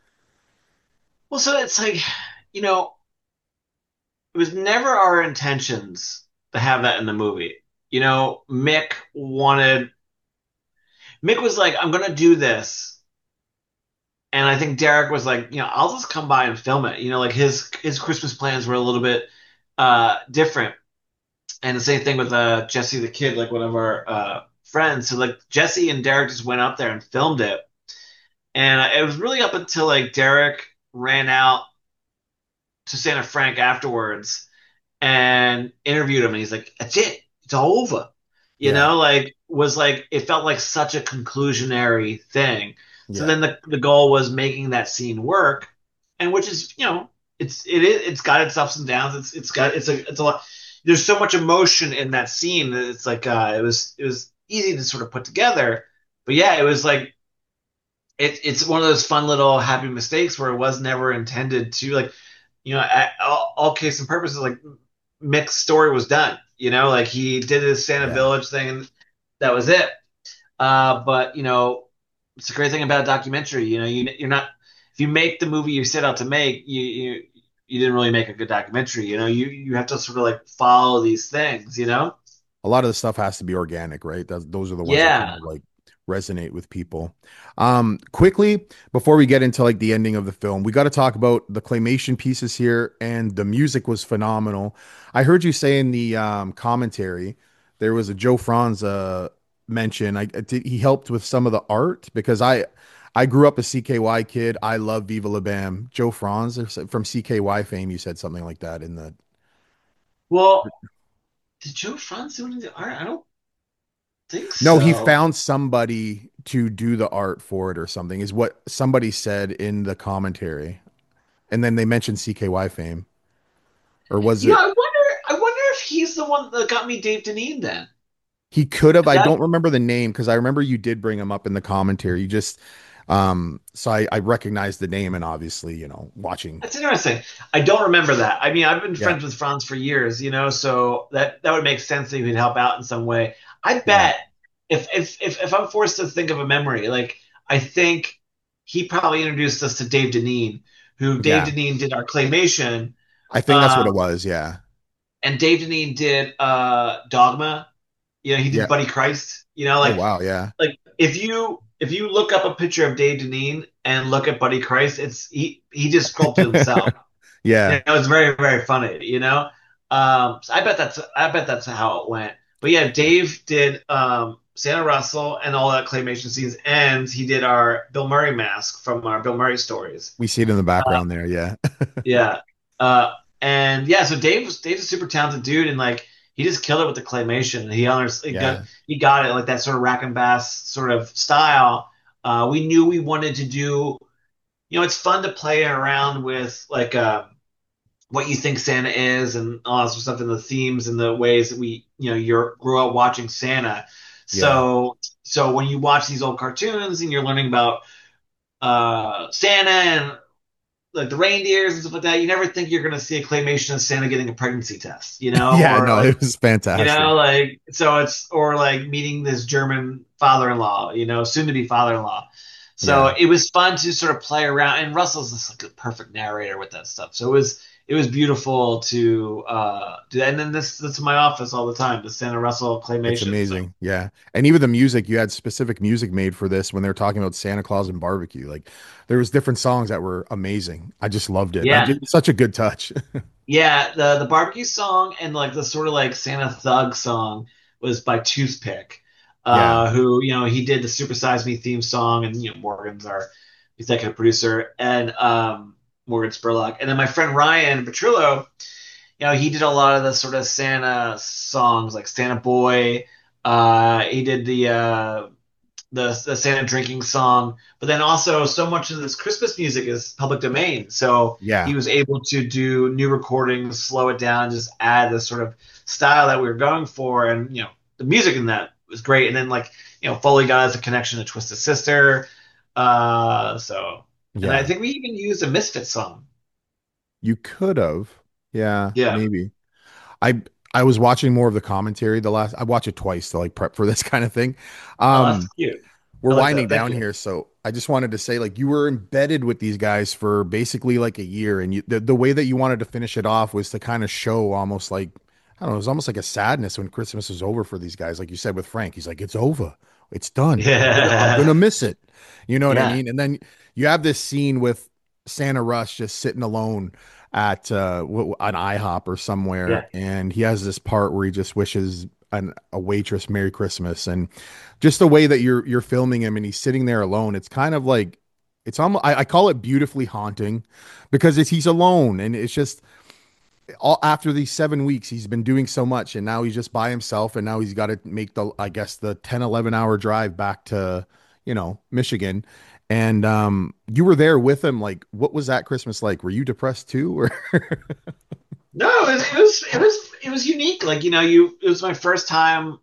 Well, so it's like, you know, it was never our intentions to have that in the movie. You know, Mick wanted, Mick was like, I'm going to do this. And I think Derek was like, you know, I'll just come by and film it. You know, like his his Christmas plans were a little bit uh, different. And the same thing with uh, Jesse the Kid, like one of our uh, friends. So like Jesse and Derek just went up there and filmed it. And uh, it was really up until like Derek ran out to Santa Frank afterwards and interviewed him, and he's like, "That's it, it's all over." You yeah, know, like was like it felt like such a conclusionary thing. So yeah, then the the goal was making that scene work, and which is you know it's it is it's got its ups and downs. It's it's got it's a it's a lot. There's so much emotion in that scene that it's like uh, it was it was easy to sort of put together. But yeah, it was like it, it's one of those fun little happy mistakes where it was never intended to like you know at, all, all case and purposes like Mick's story was done. You know, like he did his Santa yeah. Village thing, and that was it. Uh, but you know, it's a great thing about a documentary. You know, you you're not if you make the movie you set out to make, you you you didn't really make a good documentary. You know, you you have to sort of like follow these things. You know, A lot of the stuff has to be organic, right? That's, those are the ones that kind yeah. of like resonate with people. Um, quickly, before we get into like the ending of the film, we got to talk about the claymation pieces here, and the music was phenomenal. I heard you say in the um, commentary there was a Joe Franz uh, mention. I did, he helped with some of the art because I I grew up a C K Y kid. I love Viva La Bam. Joe Franz from C K Y fame. You said something like that in the. Well, did Joe Franz do any of the art? I don't think No, he so. found somebody to do the art for it or something, is what somebody said in the commentary. And then they mentioned C K Y fame. Or was You know, it? I wonder. I wonder if he's the one that got me Dave Deneen. Then He could have. is I that don't remember the name because I remember you did bring him up in the commentary. You just, um, so I, I recognized the name and obviously, you know, watching. That's interesting. I don't remember that. I mean, I've been Yeah. friends with Franz for years, you know, so that that would make sense that he would help out in some way. I Yeah. bet if if if, if I'm forced to think of a memory, like I think he probably introduced us to Dave Deneen, who Dave Yeah. Deneen did our claymation, I think that's what uh, it was. Yeah. and Dave Deneen did uh, Dogma. You know, he did Yeah. Buddy Christ. You know, Oh, like wow. Yeah. like if you if you look up a picture of Dave Deneen and look at Buddy Christ, it's he he just sculpted himself. Yeah. Yeah, it was very, very funny, you know. Um, so I bet that's I bet that's how it went. But yeah, Dave did um, Santa Russell and all that claymation scenes, and he did our Bill Murray mask from our Bill Murray stories. We see it in the Uh, background there. Yeah. yeah, uh, and yeah, so Dave was Dave's a super talented dude, and like he just killed it with the claymation. He honors he got Yeah. he got it like that sort of rack and bass sort of style. Uh, we knew we wanted to do. You know, it's fun to play around with like. Uh, what you think Santa is and all that sort of stuff and the themes and the ways that we, you know, you grew up watching Santa. Yeah. So, so when you watch these old cartoons and you're learning about uh, Santa and like the reindeers and stuff like that, you never think you're going to see a claymation of Santa getting a pregnancy test, you know, Yeah. or No, like, it was you fantastic. know, like, so it's, or like meeting this German father-in-law, you know, soon to be father-in-law. So Yeah. it was fun to sort of play around, and Russell's just like a perfect narrator with that stuff. So it was it was beautiful to uh, do that. And then this that's in my office all the time, the Santa Russell It's claymation. So amazing. Yeah. And even the music, you had specific music made for this when they were talking about Santa Claus and barbecue. Like there was different songs that were amazing. I just loved it. I yeah, just, such a good touch. yeah, the the barbecue song and like the sort of like Santa Thug song was by Toothpick, Yeah. uh, who you know he did the Super Size Me theme song, and you know Morgan's our executive producer, and um, Morgan Spurlock, and then my friend Ryan Petrillo. you know, he did a lot of the sort of Santa songs, like Santa Boy. Uh, he did the uh, the the Santa drinking song, but then also so much of this Christmas music is public domain. So he Yeah. was able to do new recordings, slow it down, just add the sort of style that we were going for, and you know, the music in that was great. And then like you know, Foley got us a connection to Twisted Sister. Uh, so and I Yeah. think we even used a Misfit song. You could have. Yeah, Yeah. maybe. I I was watching more of the commentary the last I watch it twice to like prep for this kind of thing. Oh, that's Um cute. we're I like winding that. Thank down you. here, so I just wanted to say like you were embedded with these guys for basically like a year, and you the, the way that you wanted to finish it off was to kind of show almost like I don't know, it was almost like a sadness when Christmas was over for these guys. Like you said with Frank, he's like, it's over. It's done. I'm gonna I'm Yeah. gonna miss it. You know what I Yeah. mean? And then you have this scene with Santa Rush just sitting alone at uh w- an IHOP or somewhere, Yeah. and he has this part where he just wishes an, a waitress Merry Christmas, and just the way that you're you're filming him and he's sitting there alone, it's kind of like it's almost I, I call it beautifully haunting because it's he's alone, and it's just all after these seven weeks he's been doing so much, and now he's just by himself, and now he's got to make the I guess the ten eleven hour drive back to you know Michigan. And um you were there with him. Like, what was that Christmas like? Were you depressed too, or No, it was, it was it was it was unique. Like, you know, you it was my first time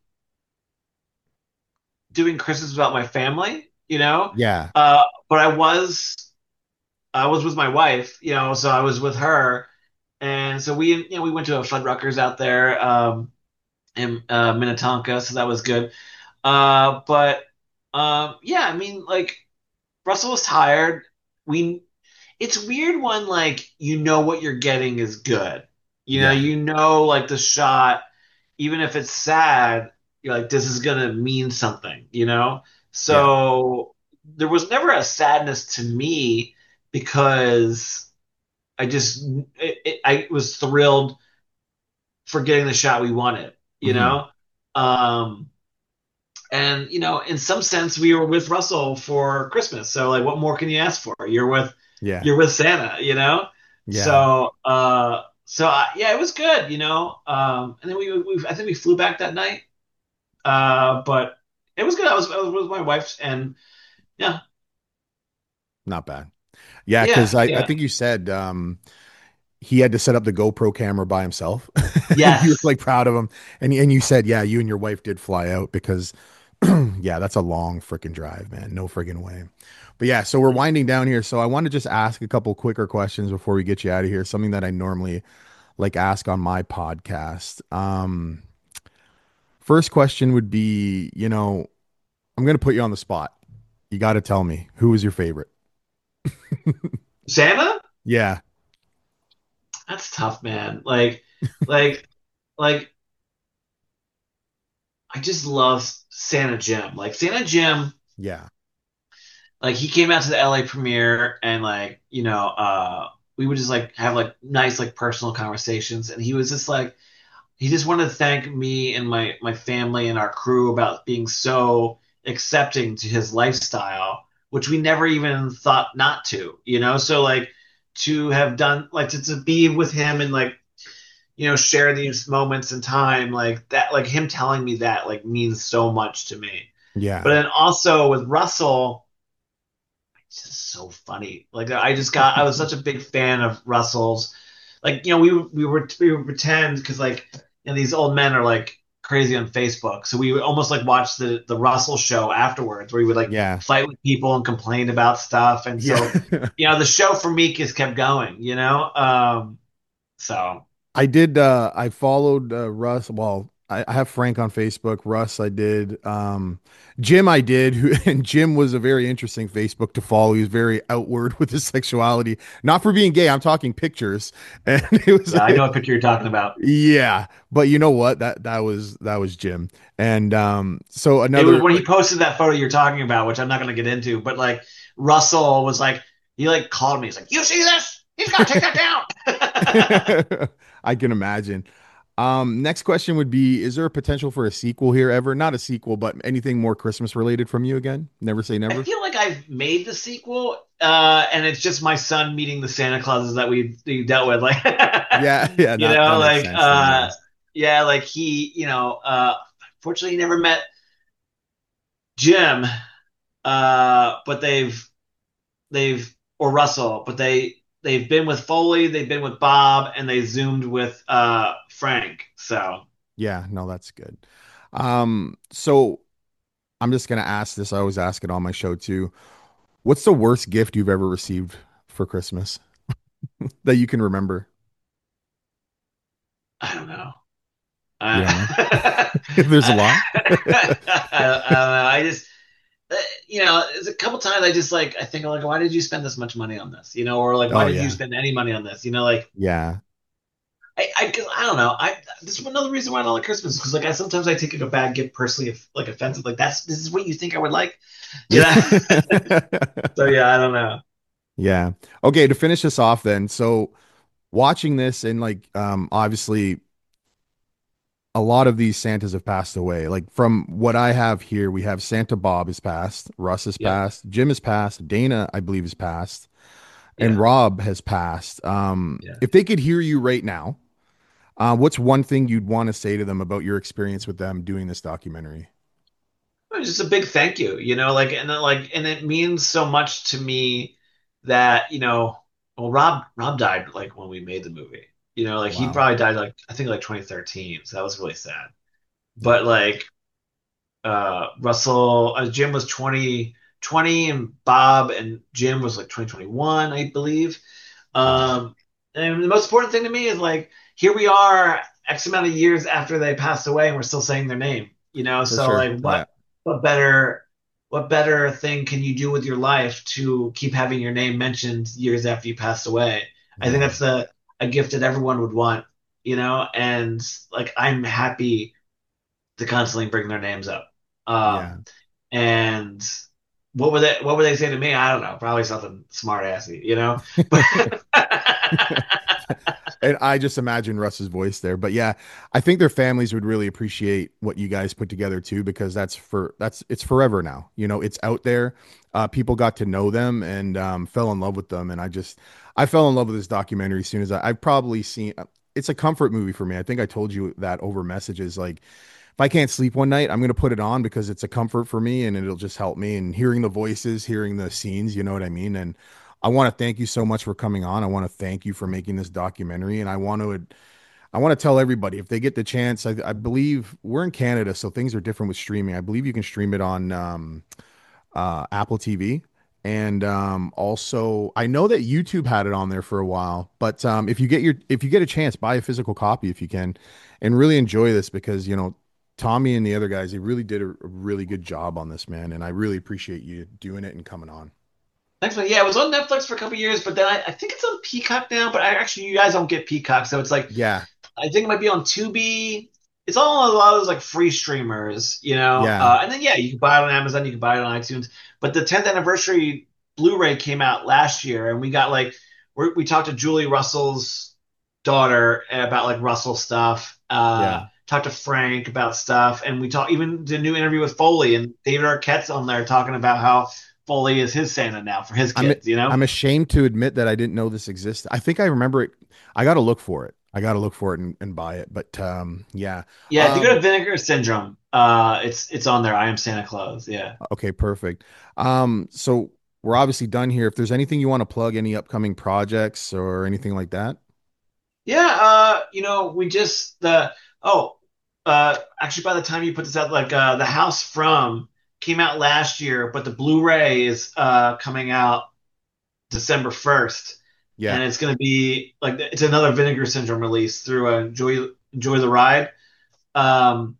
doing Christmas without my family, you know. yeah, Uh, but I was I was with my wife, you know, so I was with her, and so we you know we went to a Fuddruckers out there um, in uh, Minnetonka, so that was good. Uh, but um, yeah, I mean, like Russell was tired. We it's weird when like you know what you're getting is good. You know, yeah, you know like the shot, even if it's sad, you're like, this is gonna mean something, you know? yeah, So there was never a sadness to me because I just it, it, I was thrilled for getting the shot we wanted, you hmm, know? Um and you know, in some sense, we were with Russell for Christmas. So like, what more can you ask for? You're with yeah, you're with Santa, you know. yeah. So uh, so uh, yeah, it was good, you know. Um, and then we, we I think we flew back that night. Uh, but it was good. I was I was with my wife, and yeah, Not bad. Yeah, because yeah, I, I yeah, think you said um he had to set up the GoPro camera by himself. And you were yes, like proud of him. And and you said, yeah, you and your wife did fly out because yeah, that's a long freaking drive, man. No freaking way. But yeah, so we're winding down here. So I want to just ask a couple quicker questions before we get you out of here. Something that I normally like ask on my podcast. Um, first question would be, you know, I'm gonna put you on the spot. You got to tell me who was your favorite. Santa. Yeah, That's tough, man. Like, like, like. I just love Santa Jim. Like Santa Jim. yeah, Like he came out to the L A premiere and like, you know, uh we would just like have like nice like personal conversations and he was just like he just wanted to thank me and my my family and our crew about being so accepting to his lifestyle, which we never even thought not to, you know? So like to have done like to, to be with him and like you know share these moments in time like that like him telling me that like means so much to me. But yeah, then also with Russell it's just so funny. Like I just got, I was such a big fan of Russell's. Like you know, we we were we would pretend because like you know, these old men are like crazy on Facebook, so we would almost like watch the the Russell show afterwards, where he would like yeah, fight with people and complain about stuff, and so yeah. you know the show for me just kept going. You know, um, so I did. Uh, I followed uh, Russ. Well, I, I have Frank on Facebook. Russ, I did. Um, Jim, I did. Who, and Jim was a very interesting Facebook to follow. He was very outward with his sexuality, not for being gay. I'm talking pictures, and it was. yeah, I know what picture you're talking about. Yeah, but you know what? That that was that was Jim. And um, so It was another. when he posted that photo you're talking about, which I'm not going to get into, but like Russell was like, he like called me. He's like, "You see this? He's got to take that down." I can imagine. Um, next question would be, is there a potential for a sequel here ever? Not a sequel, but anything more Christmas related from you again? Never say I never. feel like I've made the sequel, uh, and it's just my son meeting the Santa Clauses that we, we dealt with. Like, Yeah, yeah, you that know, that makes like, sense then, uh, yeah. yeah, like he, you know, uh, fortunately, he never met Jim, uh, but they've they've or Russell, but they they've been with Foley, they've been with Bob, and they zoomed with uh Frank. So Yeah, no, that's good. Um, so I'm just gonna ask this. I always ask it on my show too. What's the worst gift you've ever received for Christmas that you can remember? I don't know. You Uh, don't know? I, There's a lot. I, I don't know. I just uh, you know, there's a couple times I just like I think like, why did you spend this much money on this? You know, or like, why Oh did you yeah. spend any money on this? You know, like Yeah. I I, 'cause I don't know. I this is another reason why I don't like Christmas because like I sometimes I take it a bad gift personally if like offensive like that's this is what you think I would like, you know. So yeah, I don't know. Yeah. Okay, to finish this off then. So watching this and like um obviously a lot of these Santas have passed away. Like from what I have here, we have Santa Bob is passed, Russ is Yep. passed, Jim is passed, Dana, I believe, is passed, and Yeah. Rob has passed. Um, Yeah. if they could hear you right now, uh, what's one thing you'd want to say to them about your experience with them doing this documentary? It's just a big thank you, you know, like and then, like and it means so much to me that, you know, well Rob Rob died like when we made the movie. You know, like he Wow. probably died like I think like twenty thirteen, so that was really sad. Yeah. But like uh Russell uh, Jim was twenty twenty and Bob and Jim was like twenty twenty-one, I believe. Wow. Um and the most important thing to me is like here we are X amount of years after they passed away and we're still saying their name, you know? For So sure. like Yeah. what what better what better thing can you do with your life to keep having your name mentioned years after you passed away? I think Yeah. that's a a gift that everyone would want, you know? And like I'm happy to constantly bring their names up. Yeah. Um, and what would they what would they say to me? I don't know. Probably something smart assy, you know? But And I just imagine Russ's voice there. But yeah, I think their families would really appreciate what you guys put together too, because that's for that's it's forever now. You know, it's out there. Uh, people got to know them and um, fell in love with them. And I just I fell in love with this documentary as soon as I, I've probably seen it's a comfort movie for me. I think I told you that over messages. Like if I can't sleep one night, I'm gonna put it on because it's a comfort for me and it'll just help me. And hearing the voices, hearing the scenes, you know what I mean? And I want to thank you so much for coming on. I want to thank you for making this documentary, and I want to I want to tell everybody if they get the chance. I, I believe we're in Canada, so things are different with streaming. I believe you can stream it on um, uh, Apple T V, and um, also I know that YouTube had it on there for a while. But um, if you get your if you get a chance, buy a physical copy if you can, and really enjoy this because you know Tommy and the other guys they really did a, a really good job on this, man, and I really appreciate you doing it and coming on. next one, yeah, it was on Netflix for a couple years, but then I, I think it's on Peacock now. But I actually, you guys don't get Peacock, so it's like Yeah, I think it might be on Tubi. It's all on a lot of those like free streamers, you know. yeah, Uh, and then yeah, you can buy it on Amazon, you can buy it on iTunes. But the tenth anniversary Blu-ray came out last year, and we got like we're, we talked to Julie Russell's daughter about like Russell stuff. Uh, yeah. talked to Frank about stuff, and we talked even did a new interview with Foley and David Arquette's on there talking about how Foley is his Santa now for his I'm kids, you know. I'm ashamed to admit that I didn't know this existed. I think I remember it. I got to look for it. I got to look for it and, and buy it. But um, yeah. Yeah, if you go Um, to Vinegar Syndrome, uh, it's it's on there. I am Santa Claus. Yeah. okay, perfect. Um, so we're obviously done here. If there's anything you want to plug, any upcoming projects or anything like that. Yeah, uh, you know, we just the oh, uh, actually, by the time you put this out, like uh, the House From came out last year, but the Blu-ray is uh coming out December first, Yeah, and it's gonna be like it's another Vinegar Syndrome release through uh, Enjoy Enjoy the Ride. Um,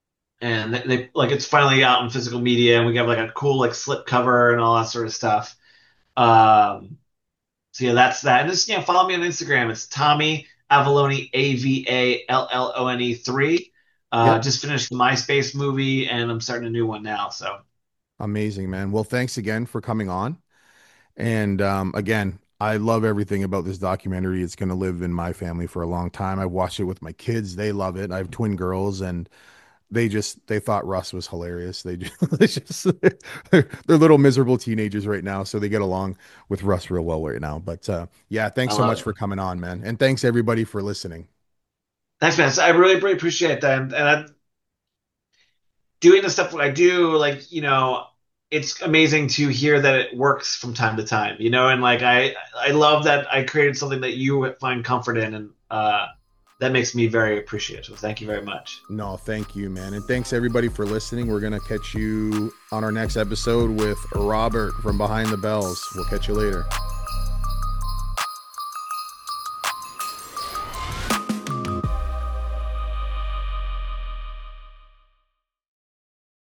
and they, they like it's finally out in physical media, and we got like a cool like slip cover and all that sort of stuff. Um, So yeah, that's that. And just you know, follow me on Instagram. It's Tommy Avallone, A V A L L O N E three. Uh, yep. just finished the MySpace movie, and I'm starting a new one now. So Amazing, man. Well, thanks again for coming on. And um, again, I love everything about this documentary. It's going to live in my family for a long time. I watched it with my kids. They love it. I have twin girls, and they just they thought Russ was hilarious. They just, they just they're, they're little miserable teenagers right now, so they get along with Russ real well right now. But uh, yeah, thanks I so love much it. for coming on, man, and thanks everybody for listening. Thanks, man. I really, really appreciate that. And, and I'm doing the stuff that I do, like, you know, it's amazing to hear that it works from time to time, you know, and like I I love that I created something that you find comfort in, and uh that makes me very appreciative. So thank you very much. No, thank you, man, and thanks everybody for listening. We're gonna catch you on our next episode with Robert from Behind the Bells. We'll catch you later.